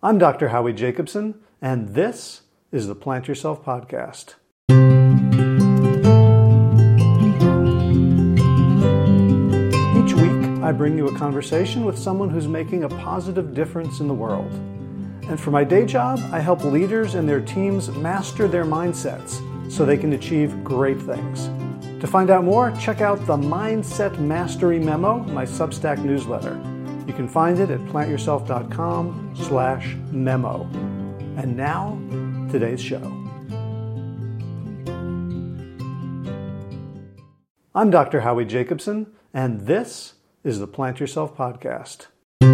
I'm Dr. Howie Jacobson, and this is the Plant Yourself Podcast. Each week, I bring you a conversation with someone who's making a positive difference in the world. And for my day job, I help leaders and their teams master their mindsets so they can achieve great things. To find out more, check out the Mindset Mastery Memo, my Substack newsletter. You can find it at plantyourself.com/memo. And now, today's show. I'm Dr. Howie Jacobson, and this is the Plant Yourself Podcast.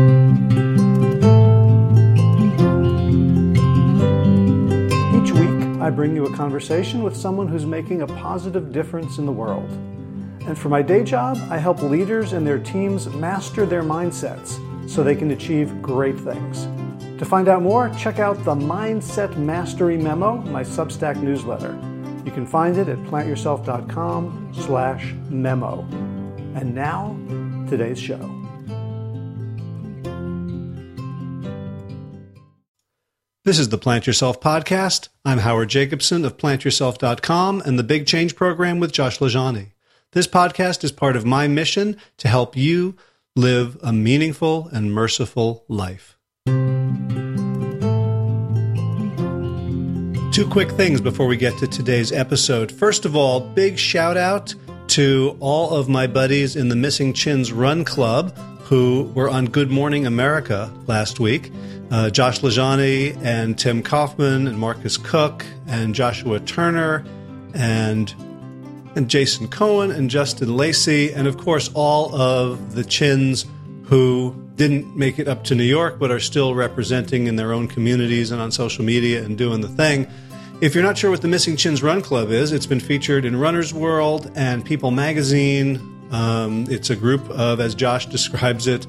Each week, I bring you a conversation with someone who's making a positive difference in the world. And for my day job, I help leaders and their teams master their mindsets so they can achieve great things. To find out more, check out the Mindset Mastery Memo, my Substack newsletter. You can find it at plantyourself.com/memo. And now, today's show. This is the Plant Yourself Podcast. I'm Howard Jacobson of plantyourself.com and the Big Change Program with Josh LaJaunie. This podcast is part of my mission to help you live a meaningful and merciful life. Two quick things before we get to today's episode. First of all, big shout out to all of my buddies in the Missing Chins Run Club who were on Good Morning America last week. Josh LaJaunie and Tim Kaufman and Marcus Cook and Joshua Turner and Jason Cohen and Justin Lacey, and of course all of the Chins who didn't make it up to New York but are still representing in their own communities and on social media and doing the thing. If you're not sure what the Missing Chins Run Club is, it's been featured in Runner's World and People Magazine. It's a group of, as Josh describes it,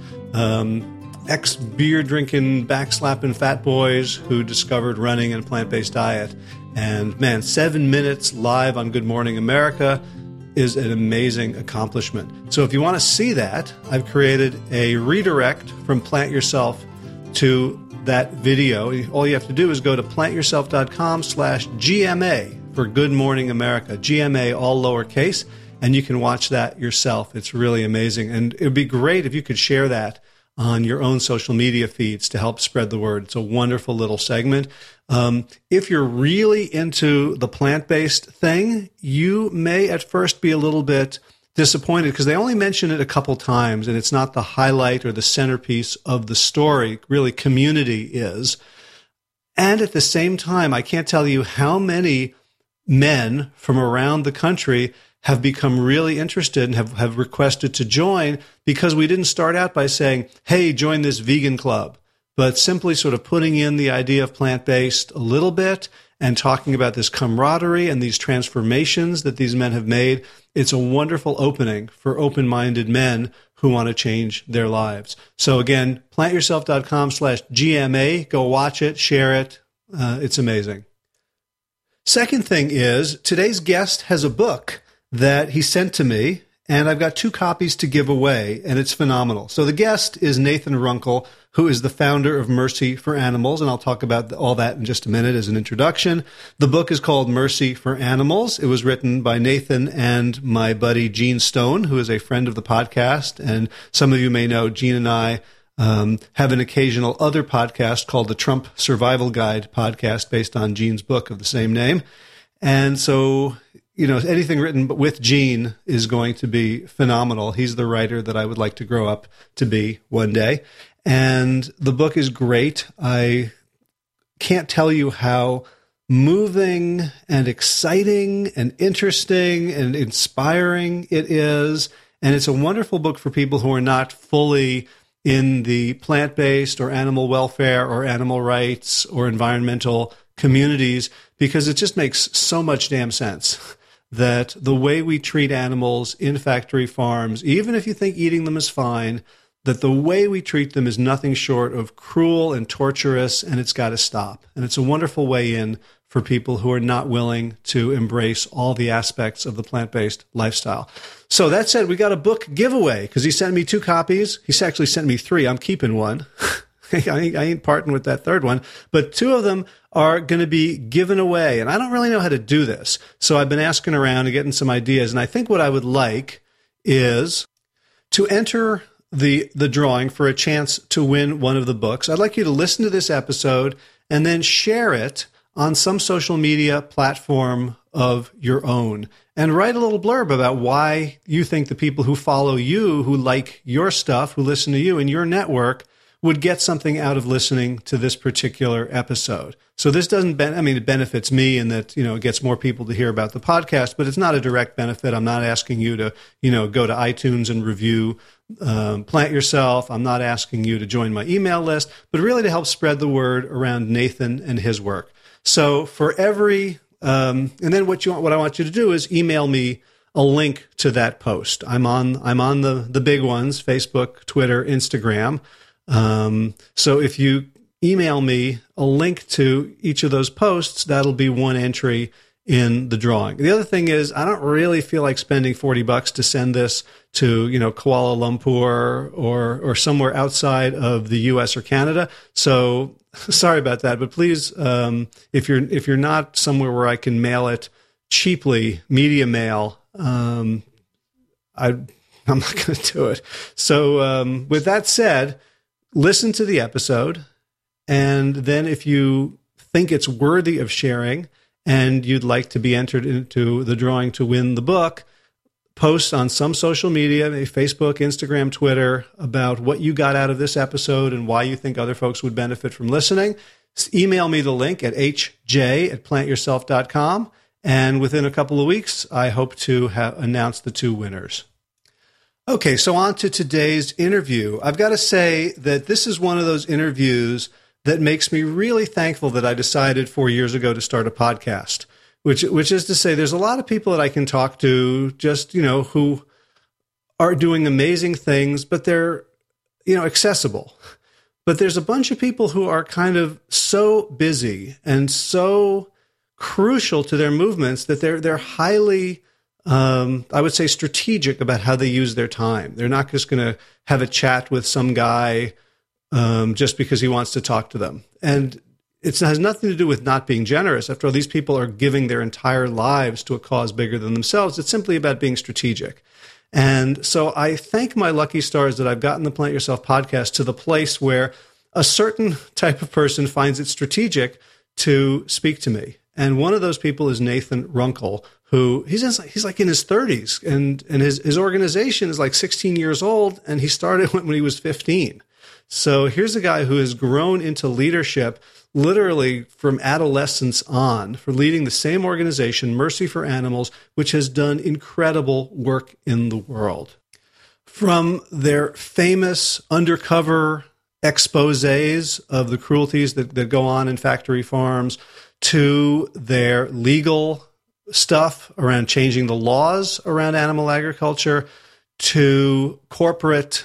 ex-beer-drinking, backslapping fat boys who discovered running and plant-based diet. And man, 7 minutes live on Good Morning America is an amazing accomplishment. So if you want to see that, I've created a redirect from Plant Yourself to that video. All you have to do is go to plantyourself.com/GMA for Good Morning America, GMA all lowercase, and you can watch that yourself. It's really amazing. And it would be great if you could share that on your own social media feeds to help spread the word. It's a wonderful little segment. If you're really into the plant-based thing, you may at first be a little bit disappointed because they only mention it a couple times and it's not the highlight or the centerpiece of the story. Really, community is. And at the same time, I can't tell you how many men from around the country have become really interested and have requested to join because we didn't start out by saying, hey, join this vegan club, but simply sort of putting in the idea of plant-based a little bit and talking about this camaraderie and these transformations that these men have made. It's a wonderful opening for open-minded men who want to change their lives. So again, plantyourself.com/GMA, go watch it, share it. It's amazing. Second thing is, today's guest has a book that he sent to me, and I've got 2 copies to give away, and it's phenomenal. So the guest is Nathan Runkle, who is the founder of Mercy for Animals, and I'll talk about all that in just a minute as an introduction. The book is called Mercy for Animals. It was written by Nathan and my buddy Gene Stone, who is a friend of the podcast, and some of you may know Gene and I have an occasional other podcast called the Trump Survival Guide podcast based on Gene's book of the same name. And so, you know, anything written with Gene is going to be phenomenal. He's the writer that I would like to grow up to be one day. And the book is great. I can't tell you how moving and exciting and interesting and inspiring it is. And it's a wonderful book for people who are not fully in the plant-based or animal welfare or animal rights or environmental communities, because it just makes so much damn sense that the way we treat animals in factory farms, even if you think eating them is fine, that the way we treat them is nothing short of cruel and torturous, and it's got to stop. And it's a wonderful way in for people who are not willing to embrace all the aspects of the plant-based lifestyle. So that said, we got a book giveaway because he sent me 2 copies. He's actually sent me 3. I'm keeping one I ain't parting with that third one. But 2 of them are going to be given away. And I don't really know how to do this. So I've been asking around and getting some ideas. And I think what I would like is to enter the drawing for a chance to win one of the books. I'd like you to listen to this episode and then share it on some social media platform of your own, and write a little blurb about why you think the people who follow you, who like your stuff, who listen to you in your network, would get something out of listening to this particular episode. So this doesn't, it benefits me in that, it gets more people to hear about the podcast, but it's not a direct benefit. I'm not asking you to, go to iTunes and review Plant Yourself. I'm not asking you to join my email list, but really to help spread the word around Nathan and his work. So for every, and then what I want you to do is email me a link to that post. I'm on the big ones: Facebook, Twitter, Instagram. So if you email me a link to each of those posts, that'll be one entry in the drawing. The other thing is, I don't really feel like spending $40 to send this to, Kuala Lumpur or somewhere outside of the US or Canada. So sorry about that, but please, if you're not somewhere where I can mail it cheaply, media mail, I'm not going to do it. So, with that said, listen to the episode, and then if you think it's worthy of sharing and you'd like to be entered into the drawing to win the book, post on some social media, maybe Facebook, Instagram, Twitter, about what you got out of this episode and why you think other folks would benefit from listening. Email me the link at hj@plantyourself.com, and within a couple of weeks, I hope to announce the 2 winners. Okay, so on to today's interview. I've got to say that this is one of those interviews that makes me really thankful that I decided 4 years ago to start a podcast, which is to say there's a lot of people that I can talk to just, who are doing amazing things, but they're, accessible. But there's a bunch of people who are kind of so busy and so crucial to their movements that they're highly, I would say, strategic about how they use their time. They're not just going to have a chat with some guy just because he wants to talk to them. And it has nothing to do with not being generous. After all, these people are giving their entire lives to a cause bigger than themselves. It's simply about being strategic. And so I thank my lucky stars that I've gotten the Plant Yourself podcast to the place where a certain type of person finds it strategic to speak to me. And one of those people is Nathan Runkle, who he's like in his 30s, and his organization is like 16 years old, and he started when he was 15. So here's a guy who has grown into leadership literally from adolescence on, for leading the same organization, Mercy for Animals, which has done incredible work in the world. From their famous undercover exposés of the cruelties that go on in factory farms, to their legal stuff around changing the laws around animal agriculture, to corporate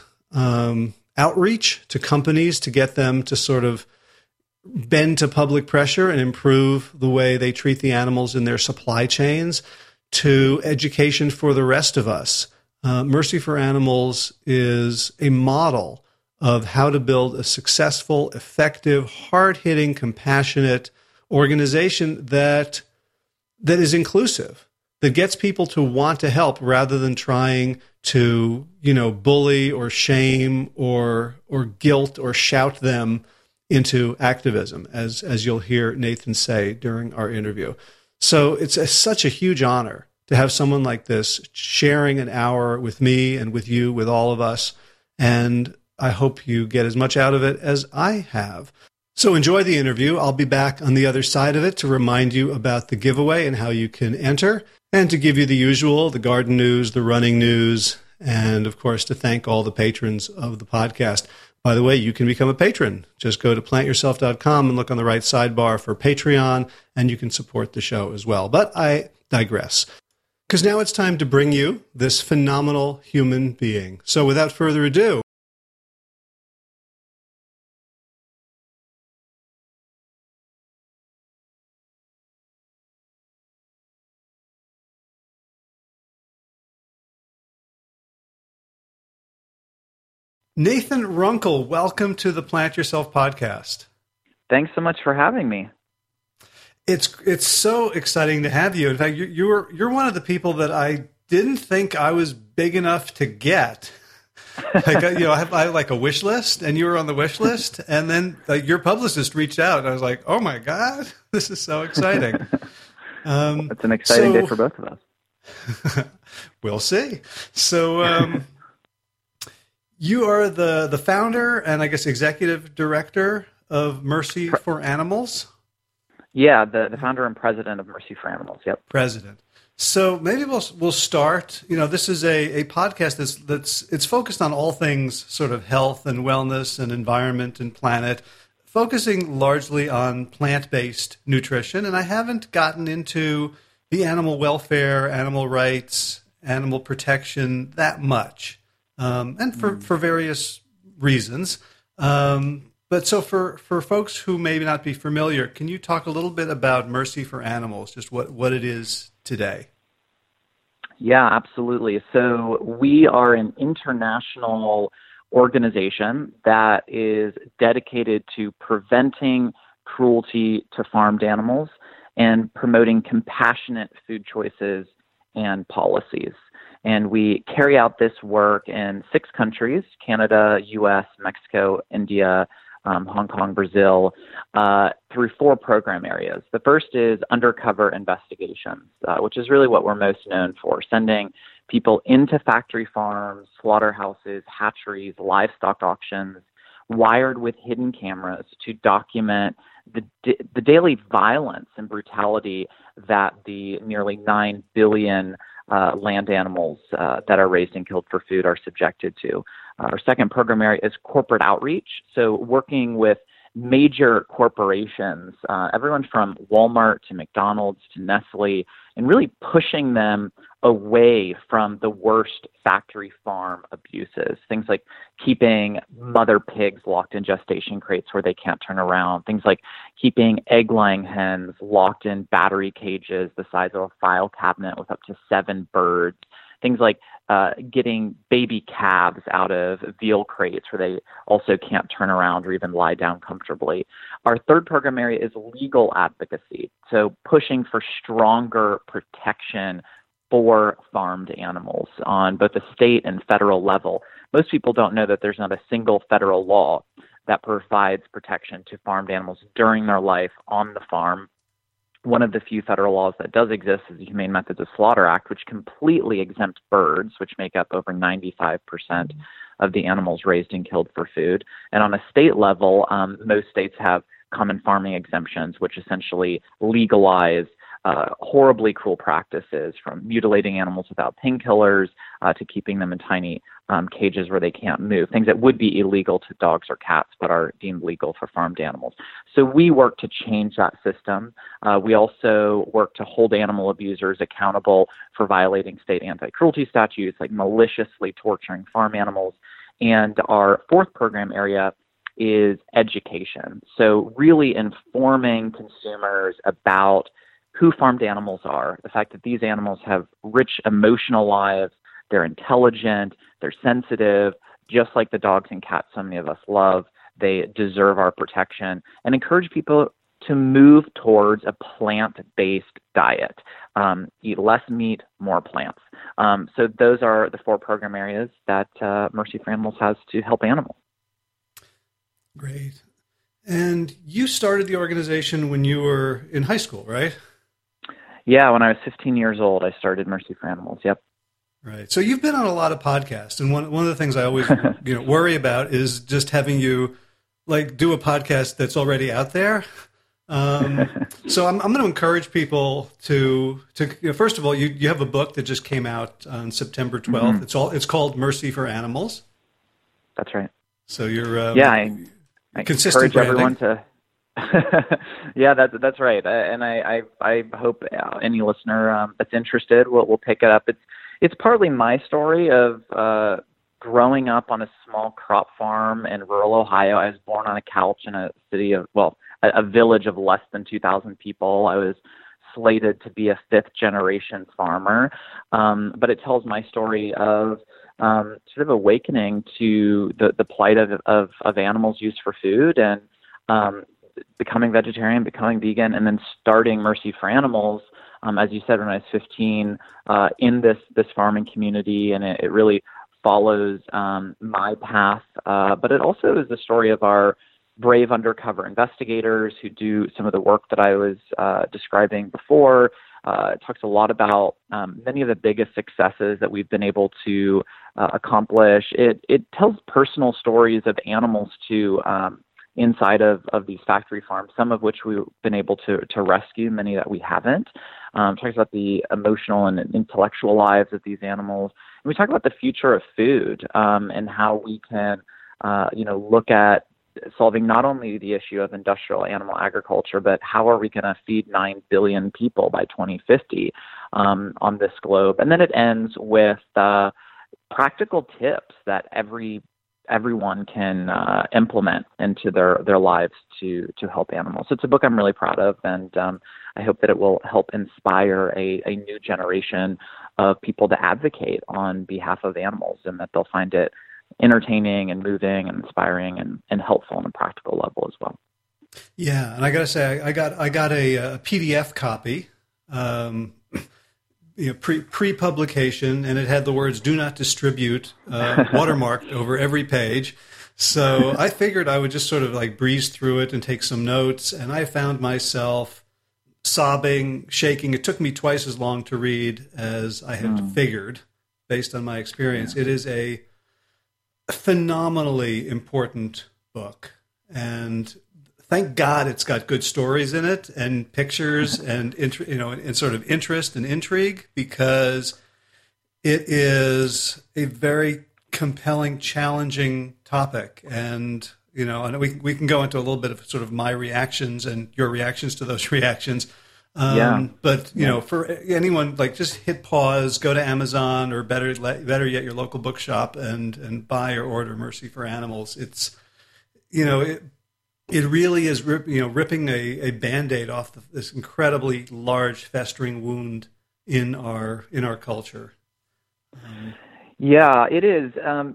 outreach to companies to get them to sort of bend to public pressure and improve the way they treat the animals in their supply chains, to education for the rest of us. Mercy for Animals is a model of how to build a successful, effective, hard-hitting, compassionate organization that is inclusive, that gets people to want to help rather than trying to, bully or shame or guilt or shout them into activism, as you'll hear Nathan say during our interview. So it's such a huge honor to have someone like this sharing an hour with me and with you, with all of us. And I hope you get as much out of it as I have. So enjoy the interview. I'll be back on the other side of it to remind you about the giveaway and how you can enter, and to give you the usual, the garden news, the running news, and of course to thank all the patrons of the podcast. By the way, you can become a patron. Just go to plantyourself.com and look on the right sidebar for Patreon, and you can support the show as well. But I digress, because now it's time to bring you this phenomenal human being. So without further ado, Nathan Runkle, welcome to the Plant Yourself podcast. Thanks so much for having me. It's so exciting to have you. In fact, you're one of the people that I didn't think I was big enough to get. Like, I have like a wish list, and you were on the wish list, and then your publicist reached out, and I was like, oh my God, this is so exciting. It's an exciting day for both of us. We'll see. So you are the founder and I guess executive director of Mercy for Animals? Yeah, the founder and president of Mercy for Animals. Yep. President. So maybe we'll start. This is a podcast it's focused on all things sort of health and wellness and environment and planet, focusing largely on plant-based nutrition. And I haven't gotten into the animal welfare, animal rights, animal protection that much, and for various reasons. But so for folks who may not be familiar, can you talk a little bit about Mercy for Animals, just what it is today? Yeah, absolutely. So we are an international organization that is dedicated to preventing cruelty to farmed animals and promoting compassionate food choices and policies. And we carry out this work in 6 countries: Canada, U.S., Mexico, India, Hong Kong, Brazil, through 4 program areas. The first is undercover investigations, which is really what we're most known for, sending people into factory farms, slaughterhouses, hatcheries, livestock auctions, wired with hidden cameras to document the daily violence and brutality that the nearly 9 billion land animals that are raised and killed for food are subjected to. Our second program area is corporate outreach, so working with major corporations, everyone from Walmart to McDonald's to Nestle, and really pushing them away from the worst factory farm abuses. Things like keeping mother pigs locked in gestation crates where they can't turn around. Things like keeping egg-laying hens locked in battery cages the size of a file cabinet with up to 7 birds. Things like getting baby calves out of veal crates where they also can't turn around or even lie down comfortably. Our third program area is legal advocacy, so pushing for stronger protection for farmed animals on both the state and federal level. Most people don't know that there's not a single federal law that provides protection to farmed animals during their life on the farm. One of the few federal laws that does exist is the Humane Methods of Slaughter Act, which completely exempts birds, which make up over 95% of the animals raised and killed for food. And on a state level, most states have common farming exemptions, which essentially legalize horribly cruel practices, from mutilating animals without painkillers to keeping them in tiny cages where they can't move, things that would be illegal to dogs or cats but are deemed legal for farmed animals. So we work to change that system. We also work to hold animal abusers accountable for violating state anti-cruelty statutes, like maliciously torturing farm animals. And our fourth program area is education. So really informing consumers about who farmed animals are, the fact that these animals have rich emotional lives, they're intelligent, they're sensitive, just like the dogs and cats so many of us love. They deserve our protection, and encourage people to move towards a plant-based diet. Eat less meat, more plants. So those are the 4 program areas that Mercy for Animals has to help animals. Great. And you started the organization when you were in high school, right? Yeah, when I was 15 years old, I started Mercy for Animals. Yep. Right. So you've been on a lot of podcasts, and one of the things I always worry about is just having you do a podcast that's already out there. So I'm going to encourage people to first of all, you have a book that just came out on September 12th. Mm-hmm. It's called Mercy for Animals. That's right. So you're I consistent encourage branding. Everyone to. Yeah, that's right, and I hope any listener that's interested will pick it up. It's partly my story of growing up on a small crop farm in rural Ohio. I was born on a couch in a city of a village of less than 2,000 people. I was slated to be a 5th generation farmer, but it tells my story of sort of awakening to the plight of animals used for food, and becoming vegetarian, becoming vegan, and then starting Mercy for Animals, as you said, when I was 15, in this farming community, and it really follows my path. But it also is the story of our brave undercover investigators who do some of the work that I was describing before. It talks a lot about many of the biggest successes that we've been able to accomplish. It tells personal stories of animals too, inside of these factory farms, some of which we've been able to rescue, many that we haven't. Talks about the emotional and intellectual lives of these animals. And we talk about the future of food, and how we can, look at solving not only the issue of industrial animal agriculture, but how are we going to feed 9 billion people by 2050 on this globe. And then it ends with practical tips that everyone can implement into their lives to help animals. So it's a book I'm really proud of, and I hope that it will help inspire a new generation of people to advocate on behalf of animals, and that they'll find it entertaining and moving and inspiring and helpful on a practical level as well. Yeah, and I got to say, I got a PDF copy, pre-publication, and it had the words "Do not distribute" watermarked over every page. So I figured I would just sort of like breeze through it and take some notes, and I found myself sobbing, shaking. It took me twice as long to read as I had figured, based on my experience. Yeah. It is a phenomenally important book, and thank God it's got good stories in it and pictures and and sort of interest and intrigue, because it is a very compelling, challenging topic. And and we can go into a little bit of sort of my reactions and your reactions to those reactions. But for anyone, like, just hit pause, go to Amazon, or better yet, your local bookshop, and buy or order Mercy for Animals. It's it really is ripping a Band-Aid off this incredibly large festering wound in our culture. Yeah, it is.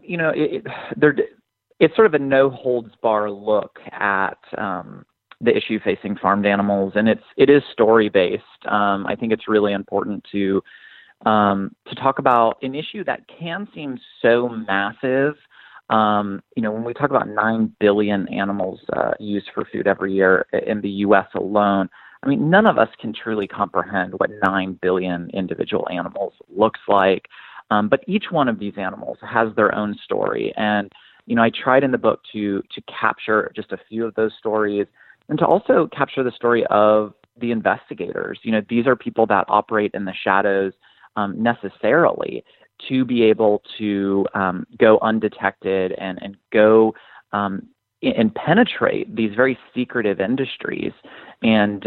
It's sort of a no holds bar look at the issue facing farmed animals, and it is story based. I think it's really important to talk about an issue that can seem so massive. When we talk about 9 billion animals used for food every year in the U.S. alone, I mean, none of us can truly comprehend what 9 billion individual animals looks like. But each one of these animals has their own story, and I tried in the book to capture just a few of those stories, and to also capture the story of the investigators. These are people that operate in the shadows necessarily to be able to go undetected and go and penetrate these very secretive industries. And,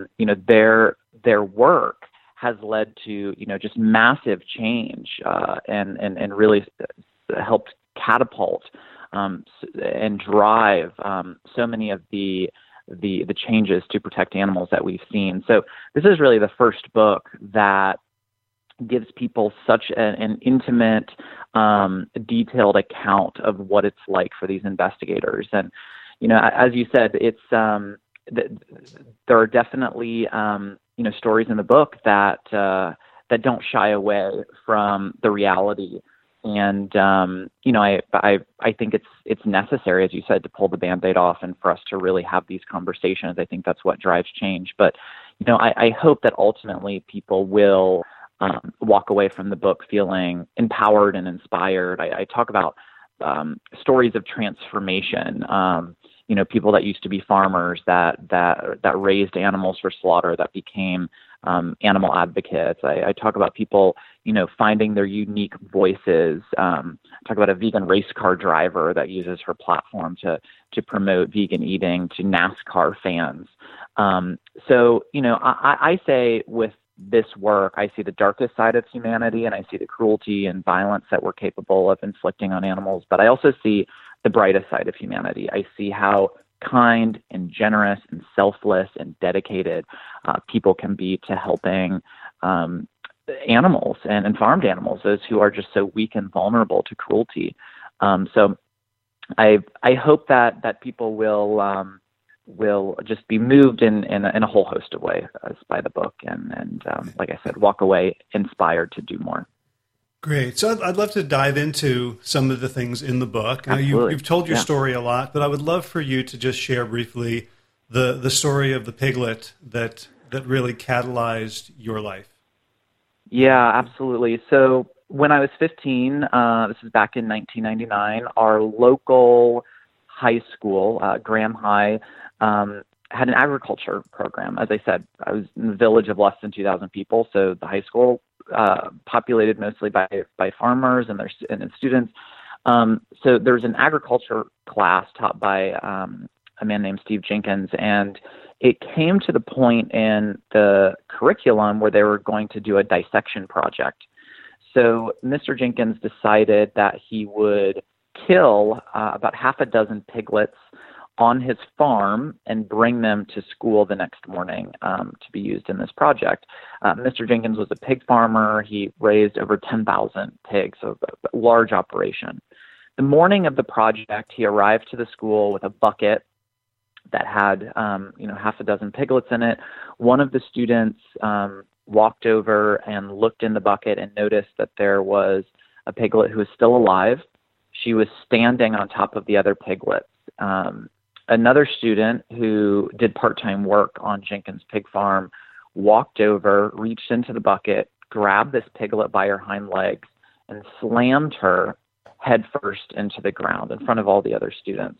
their work has led to, just massive change and really helped catapult and drive so many of the changes to protect animals that we've seen. So this is really the first book that gives people such an intimate, detailed account of what it's like for these investigators. And, as you said, it's there are definitely stories in the book that don't shy away from the reality. And I think it's necessary, as you said, to pull the Band-Aid off and for us to really have these conversations. I think that's what drives change. But I hope that ultimately people will walk away from the book feeling empowered and inspired. I talk about stories of transformation. People that used to be farmers that raised animals for slaughter that became animal advocates. I talk about people, finding their unique voices. Talk about a vegan race car driver that uses her platform to promote vegan eating to NASCAR fans. I say with this work, I see the darkest side of humanity, and I see the cruelty and violence that we're capable of inflicting on animals. But I also see the brightest side of humanity. I see how kind and generous and selfless and dedicated people can be to helping animals and farmed animals, those who are just so weak and vulnerable to cruelty. So I hope that people will just be moved in a whole host of ways by the book, and like I said, walk away inspired to do more. Great. So I'd love to dive into some of the things in the book. You've told your story a lot, but I would love for you to just share briefly the story of the piglet that really catalyzed your life. Yeah, absolutely. So when I was 15, this is back in 1999, our local high school, Graham High, had an agriculture program. As I said, I was in a village of less than 2,000 people, so the high school populated mostly by farmers and their students. So there was an agriculture class taught by a man named Steve Jenkins, and it came to the point in the curriculum where they were going to do a dissection project. So Mr. Jenkins decided that he would kill about half a dozen piglets on his farm and bring them to school the next morning to be used in this project. Mr. Jenkins was a pig farmer. He raised over 10,000 pigs, so a large operation. The morning of the project, he arrived to the school with a bucket that had half a dozen piglets in it. One of the students walked over and looked in the bucket and noticed that there was a piglet who was still alive. She was standing on top of the other piglets. Another student who did part-time work on Jenkins Pig Farm walked over, reached into the bucket, grabbed this piglet by her hind legs, and slammed her headfirst into the ground in front of all the other students.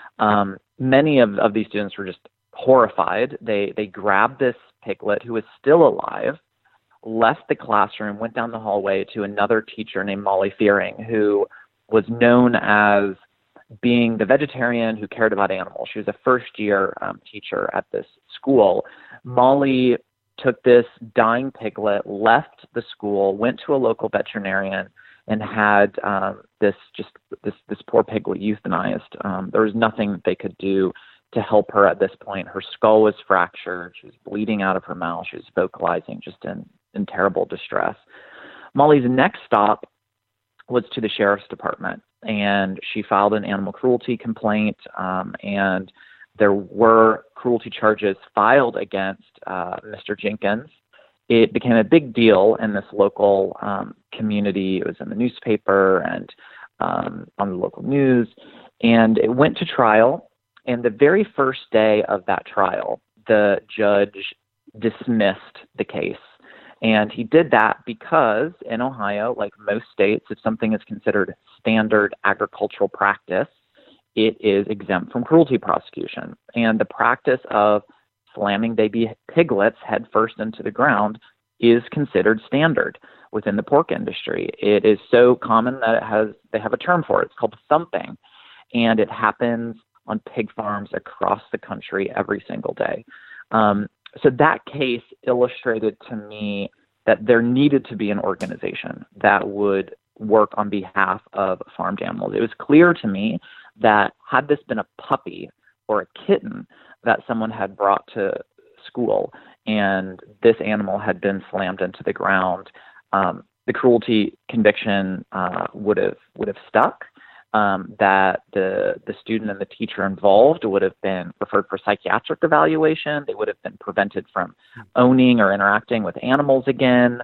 Many of these students were just horrified. They grabbed this piglet, who was still alive, left the classroom, went down the hallway to another teacher named Molly Fearing, who was known as being the vegetarian who cared about animals. She was a first-year teacher at this school. Molly took this dying piglet, left the school, went to a local veterinarian, and had this poor piglet euthanized. There was nothing that they could do to help her at this point. Her skull was fractured. She was bleeding out of her mouth. She was vocalizing just in terrible distress. Molly's next stop was to the sheriff's department, and she filed an animal cruelty complaint, and there were cruelty charges filed against Mr. Jenkins. It became a big deal in this local community. It was in the newspaper and on the local news, and it went to trial. And the very first day of that trial, the judge dismissed the case. And he did that because in Ohio, like most states, if something is considered standard agricultural practice, it is exempt from cruelty prosecution. And the practice of slamming baby piglets head first into the ground is considered standard within the pork industry. It is so common that they have a term for it. It's called thumping. And it happens on pig farms across the country every single day. So that case illustrated to me that there needed to be an organization that would work on behalf of farmed animals. It was clear to me that had this been a puppy or a kitten that someone had brought to school and this animal had been slammed into the ground, the cruelty conviction would have stuck. That the student and the teacher involved would have been referred for psychiatric evaluation. They would have been prevented from owning or interacting with animals again.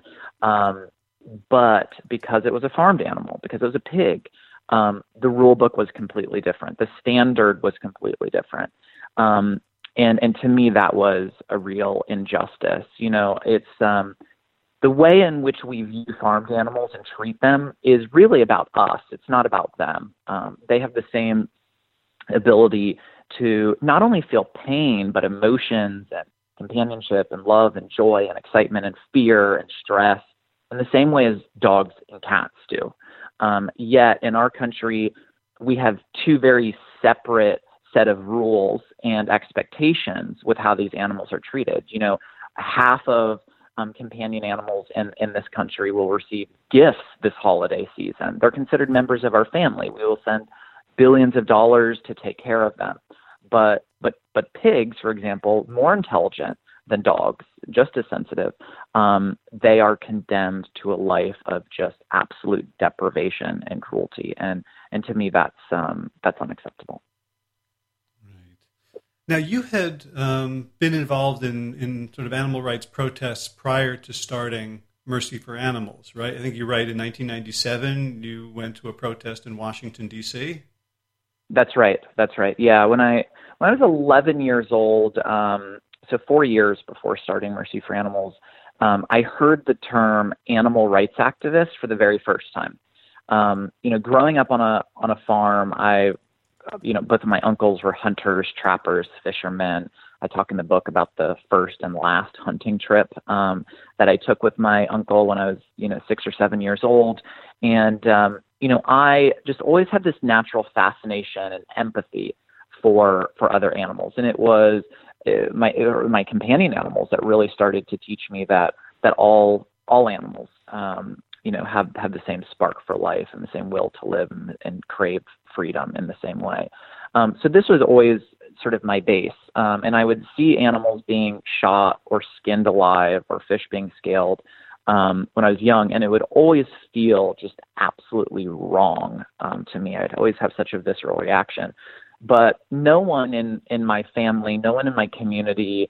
But because it was a farmed animal, because it was a pig, the rule book was completely different. The standard was completely different. And to me, that was a real injustice. You know, it's the way in which we view farmed animals and treat them is really about us. It's not about them. They have the same ability to not only feel pain, but emotions and companionship and love and joy and excitement and fear and stress in the same way as dogs and cats do. Yet in our country, we have two very separate set of rules and expectations with how these animals are treated. You know, half of companion animals in this country will receive gifts this holiday season. They're considered members of our family. We will send billions of dollars to take care of them. But pigs, for example, more intelligent, than dogs, just as sensitive, they are condemned to a life of just absolute deprivation and cruelty. And to me, that's unacceptable. Right. Now, you had been involved in sort of animal rights protests prior to starting Mercy for Animals, right? I think you write in 1997 you went to a protest in Washington, D.C. That's right. Yeah, when I was 11 years old, so 4 years before starting Mercy for Animals, I heard the term animal rights activist for the very first time. Growing up on a farm, both of my uncles were hunters, trappers, fishermen. I talk in the book about the first and last hunting trip that I took with my uncle when I was, 6 or 7 years old. And, I just always had this natural fascination and empathy for other animals. And it was my companion animals that really started to teach me that all animals, have the same spark for life and the same will to live and crave freedom in the same way. So this was always sort of my base. And I would see animals being shot or skinned alive or fish being scaled when I was young, and it would always feel just absolutely wrong to me. I'd always have such a visceral reaction. But no one in my family, no one in my community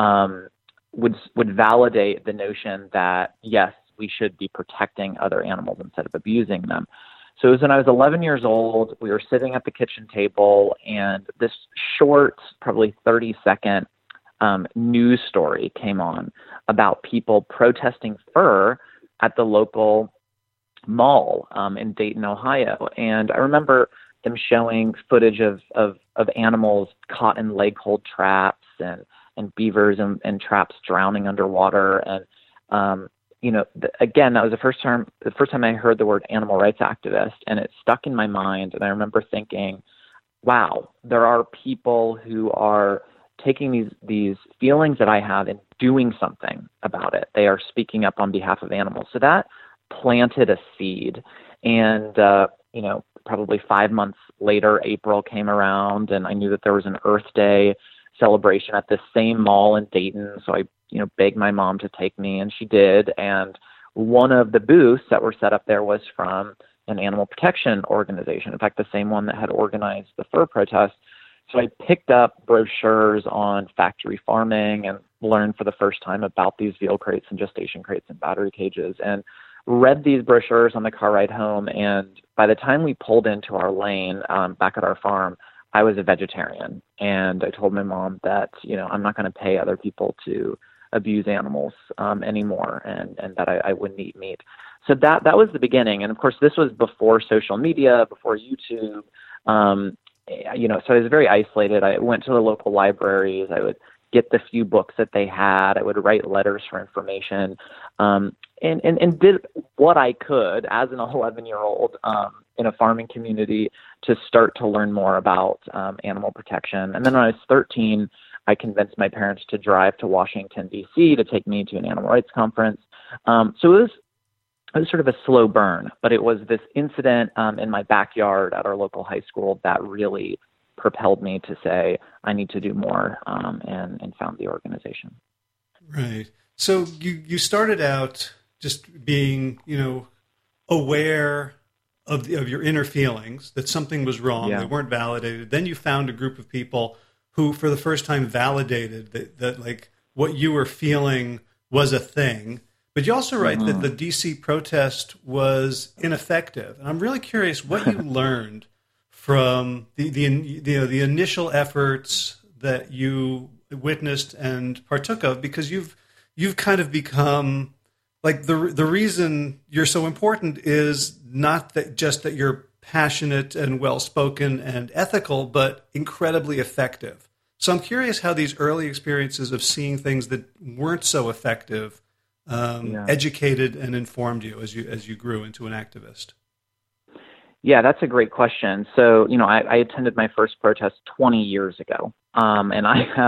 would validate the notion that, yes, we should be protecting other animals instead of abusing them. So it was when I was 11 years old, we were sitting at the kitchen table, and this short, probably 30-second news story came on about people protesting fur at the local mall in Dayton, Ohio. And I remember them showing footage of animals caught in leg hold traps and beavers and traps drowning underwater. And, again, that was the first time I heard the word animal rights activist, and it stuck in my mind. And I remember thinking, wow, there are people who are taking these feelings that I have and doing something about it. They are speaking up on behalf of animals. So that planted a seed. And, probably 5 months later, April came around, and I knew that there was an Earth Day celebration at the same mall in Dayton. So I, begged my mom to take me, and she did. And one of the booths that were set up there was from an animal protection organization. In fact, the same one that had organized the fur protest. So I picked up brochures on factory farming and learned for the first time about these veal crates and gestation crates and battery cages, and read these brochures on the car ride home. And by the time we pulled into our lane back at our farm, I was a vegetarian. And I told my mom that, I'm not going to pay other people to abuse animals anymore, and that I wouldn't eat meat. So that was the beginning. And of course, this was before social media, before YouTube. So I was very isolated. I went to the local libraries. I would get the few books that they had. I would write letters for information, and did what I could as an 11-year-old in a farming community to start to learn more about animal protection. And then when I was 13, I convinced my parents to drive to Washington, D.C. to take me to an animal rights conference. So it was sort of a slow burn, but it was this incident in my backyard at our local high school that really propelled me to say, I need to do more, and found the organization. Right. So you started out just being, aware of your inner feelings, that something was wrong. Yeah. They weren't validated. Then you found a group of people who, for the first time, validated that like what you were feeling was a thing. But you also write that the D.C. protest was ineffective. And I'm really curious what you learned from the initial efforts that you witnessed and partook of, because you've kind of become like the reason you're so important is not that just that you're passionate and well-spoken and ethical, but incredibly effective. So I'm curious how these early experiences of seeing things that weren't so effective educated and informed you as you grew into an activist. Yeah, that's a great question. So, I attended my first protest 20 years ago, and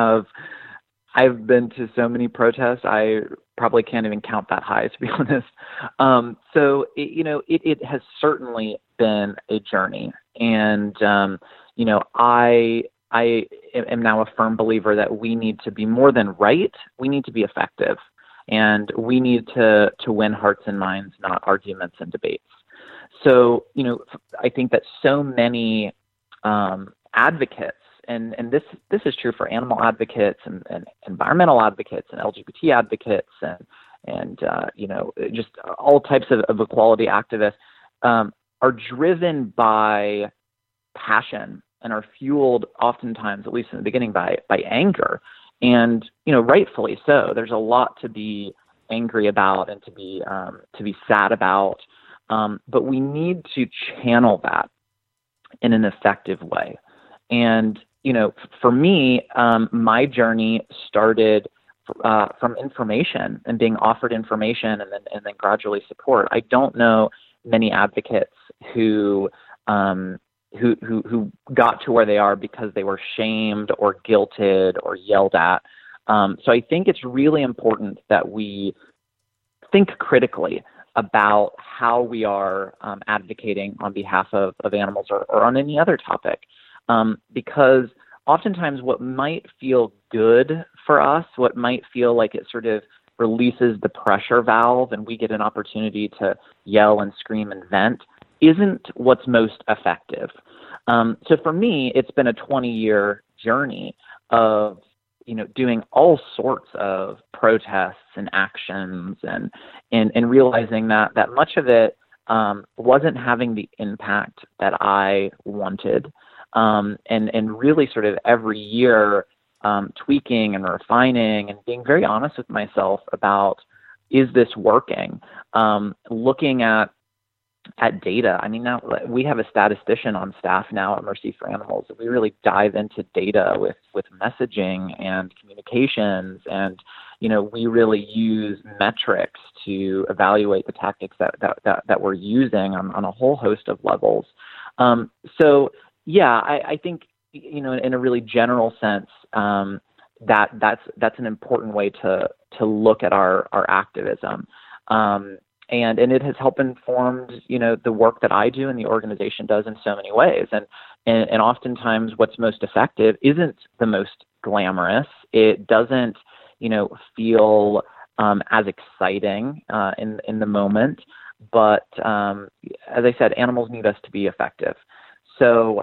I've been to so many protests, I probably can't even count that high, to be honest. So, it has certainly been a journey, and I am now a firm believer that we need to be more than right. We need to be effective, and we need to win hearts and minds, not arguments and debates. So, I think that so many advocates, and this is true for animal advocates and environmental advocates and LGBT advocates and just all types of equality activists, are driven by passion and are fueled oftentimes, at least in the beginning, by anger. And, rightfully so. There's a lot to be angry about and to be sad about. But we need to channel that in an effective way. And, for me, my journey started from information and being offered information and then gradually support. I don't know many advocates who got to where they are because they were shamed or guilted or yelled at. So I think it's really important that we think critically about how we are advocating on behalf of animals or on any other topic. Because oftentimes what might feel good for us, what might feel like it sort of releases the pressure valve and we get an opportunity to yell and scream and vent, isn't what's most effective. So for me, it's been a 20-year journey of, doing all sorts of protests and actions and realizing that much of it wasn't having the impact that I wanted. And really sort of every year tweaking and refining and being very honest with myself about, is this working? Looking at data. I mean, now we have a statistician on staff now at Mercy for Animals. We really dive into data with messaging and communications, and we really use metrics to evaluate the tactics that we're using on a whole host of levels. So yeah, I think in a really general sense, that's an important way to look at our activism. And it has helped informed, the work that I do and the organization does in so many ways. And oftentimes what's most effective isn't the most glamorous. It doesn't, feel as exciting in the moment. But as I said, animals need us to be effective. So,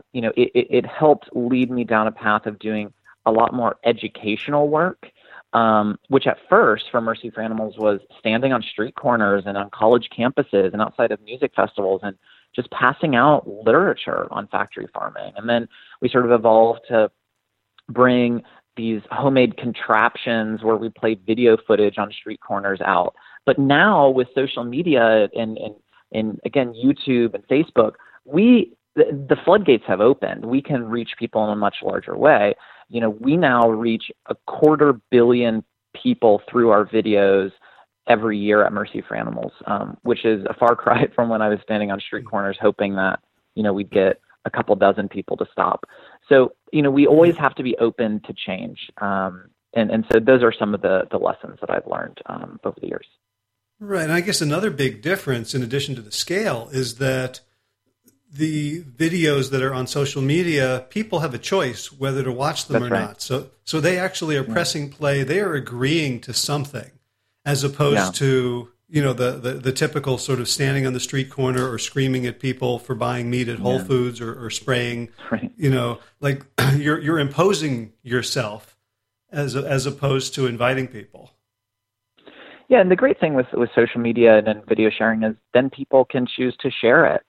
it helped lead me down a path of doing a lot more educational work, which at first for Mercy for Animals was standing on street corners and on college campuses and outside of music festivals and just passing out literature on factory farming. And then we sort of evolved to bring these homemade contraptions where we played video footage on street corners out. But now with social media and again, YouTube and Facebook, the floodgates have opened. We can reach people in a much larger way. We now reach 250 million people through our videos every year at Mercy for Animals, which is a far cry from when I was standing on street corners hoping that, we'd get a couple dozen people to stop. So, we always have to be open to change. And so those are some of the lessons that I've learned over the years. Right. And I guess another big difference in addition to the scale is that the videos that are on social media, people have a choice whether to watch them or not. So they actually are pressing play. They are agreeing to something as opposed to, the typical sort of standing on the street corner or screaming at people for buying meat at Whole Foods or spraying, like you're imposing yourself as opposed to inviting people. Yeah, and the great thing with social media and then video sharing is then people can choose to share it.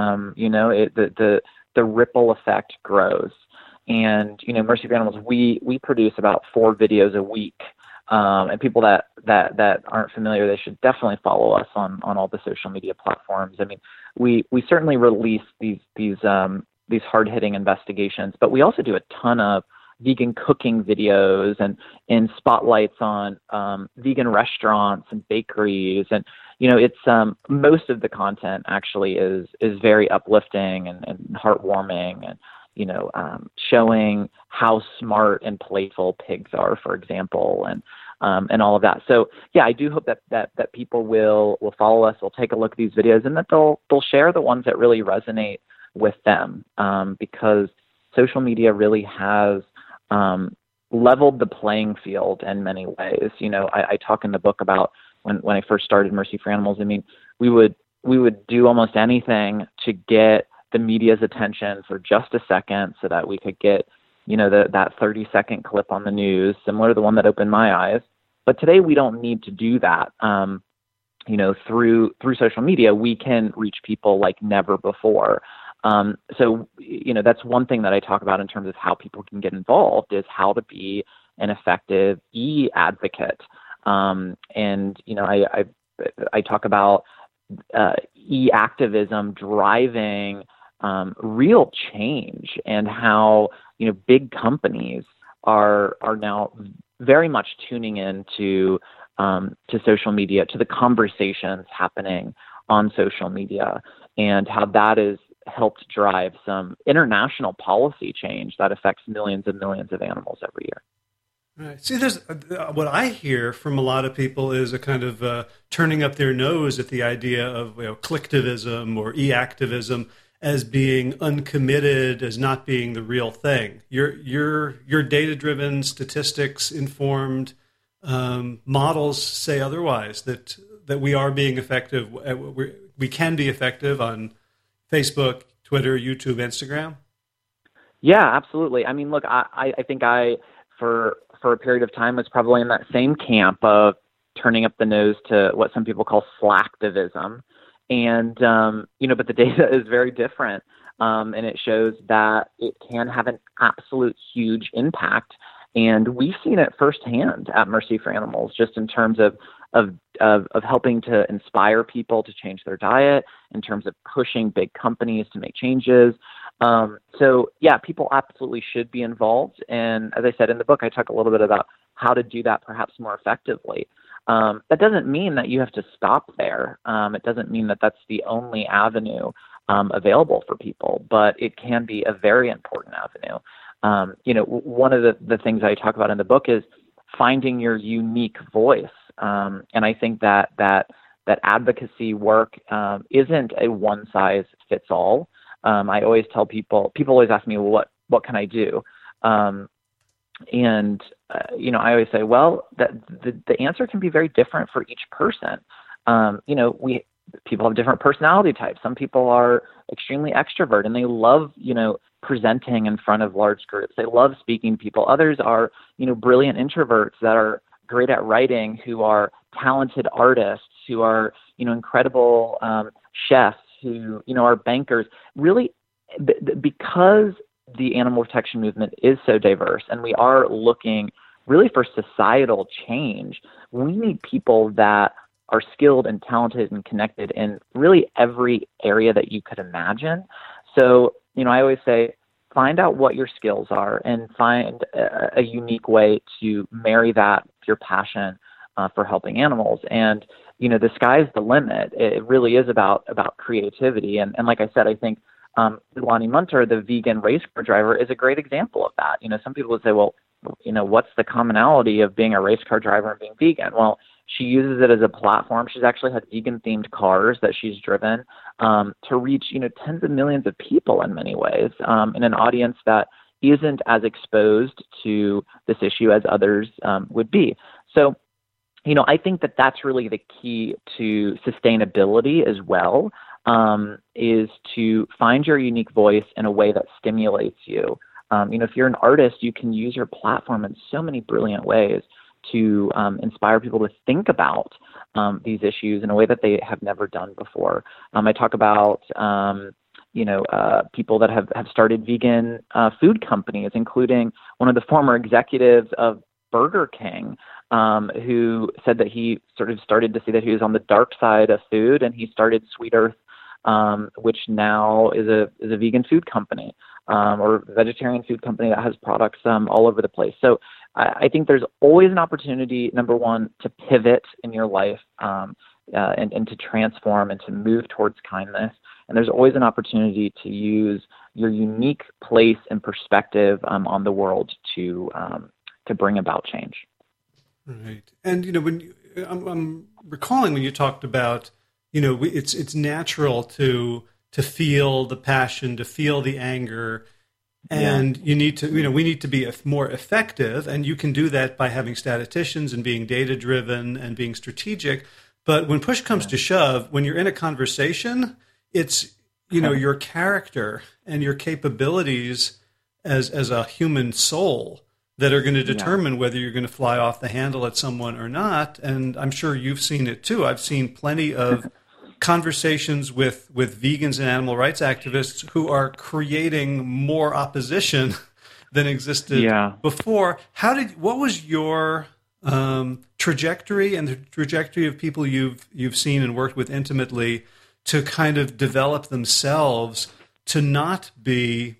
The ripple effect grows. And, Mercy for Animals, we produce about 4 videos a week. And people that aren't familiar, they should definitely follow us on all the social media platforms. I mean, we certainly release these hard-hitting investigations, but we also do a ton of vegan cooking videos and spotlights on vegan restaurants and bakeries. And, it's most of the content actually is very uplifting and heartwarming and, showing how smart and playful pigs are, for example, and all of that. So yeah, I do hope that people will follow us, will take a look at these videos, and that they'll share the ones that really resonate with them. Because social media really has leveled the playing field in many ways. I talk in the book about when I first started Mercy for Animals. I mean, we would do almost anything to get the media's attention for just a second so that we could get, that 30-second clip on the news, similar to the one that opened my eyes. But today we don't need to do that. Through social media, we can reach people like never before. So that's one thing that I talk about in terms of how people can get involved, is how to be an effective e-advocate. I talk about e-activism driving real change, and how big companies are now very much tuning into to social media, to the conversations happening on social media, and how that has helped drive some international policy change that affects millions and millions of animals every year. Right. See, there's what I hear from a lot of people is a kind of turning up their nose at the idea of clicktivism or e-activism as being uncommitted, as not being the real thing. Your data-driven, statistics-informed models say otherwise. That we are being effective. We can be effective on Facebook, Twitter, YouTube, Instagram. Yeah, absolutely. I mean, look, I think for a period of time was probably in that same camp of turning up the nose to what some people call slacktivism. And, but the data is very different. And it shows that it can have an absolute huge impact. And we've seen it firsthand at Mercy for Animals, just in terms of helping to inspire people to change their diet, in terms of pushing big companies to make changes. So yeah, people absolutely should be involved. And as I said in the book, I talk a little bit about how to do that perhaps more effectively. That doesn't mean that you have to stop there. It doesn't mean that that's the only avenue available for people, but it can be a very important avenue. One of the things I talk about in the book is finding your unique voice. And I think that advocacy work isn't a one size fits all. I always tell people always ask me, well, what can I do? I always say, well, the answer can be very different for each person. People have different personality types. Some people are extremely extrovert and they love, presenting in front of large groups. They love speaking to people. Others are, brilliant introverts that are great at writing, who are talented artists, who are, incredible chefs, who, are bankers. Really, because the animal protection movement is so diverse and we are looking really for societal change, we need people that are skilled and talented and connected in really every area that you could imagine. So, I always say, find out what your skills are and find a unique way to marry that with your passion for helping animals. And, the sky's the limit. It really is about creativity. And like I said, I think Lonnie Munter, the vegan race car driver, is a great example of that. Some people would say, well, what's the commonality of being a race car driver and being vegan? Well, she uses it as a platform. She's actually had vegan-themed cars that she's driven to reach, tens of millions of people in many ways, in an audience that isn't as exposed to this issue as others would be. So, I think that that's really the key to sustainability as well, is to find your unique voice in a way that stimulates you. If you're an artist, you can use your platform in so many brilliant ways to inspire people to think about these issues in a way that they have never done before. I talk about, people that have started vegan food companies, including one of the former executives of Burger King, who said that he sort of started to see that he was on the dark side of food, and he started Sweet Earth, which now is a vegan food company, or vegetarian food company that has products all over the place. So I think there's always an opportunity, number one, to pivot in your life and to transform and to move towards kindness. And there's always an opportunity to use your unique place and perspective on the world to bring about change. Right. And, when I'm recalling when you talked about, it's natural to feel the passion, to feel the anger, And you need to, we need to be more effective, and you can do that by having statisticians and being data driven and being strategic. But when push comes to shove, when you're in a conversation, it's, your character and your capabilities as a human soul that are going to determine whether you're going to fly off the handle at someone or not. And I'm sure you've seen it too. I've seen plenty of conversations with vegans and animal rights activists who are creating more opposition than existed before. What was your trajectory and the trajectory of people you've seen and worked with intimately to kind of develop themselves to not be,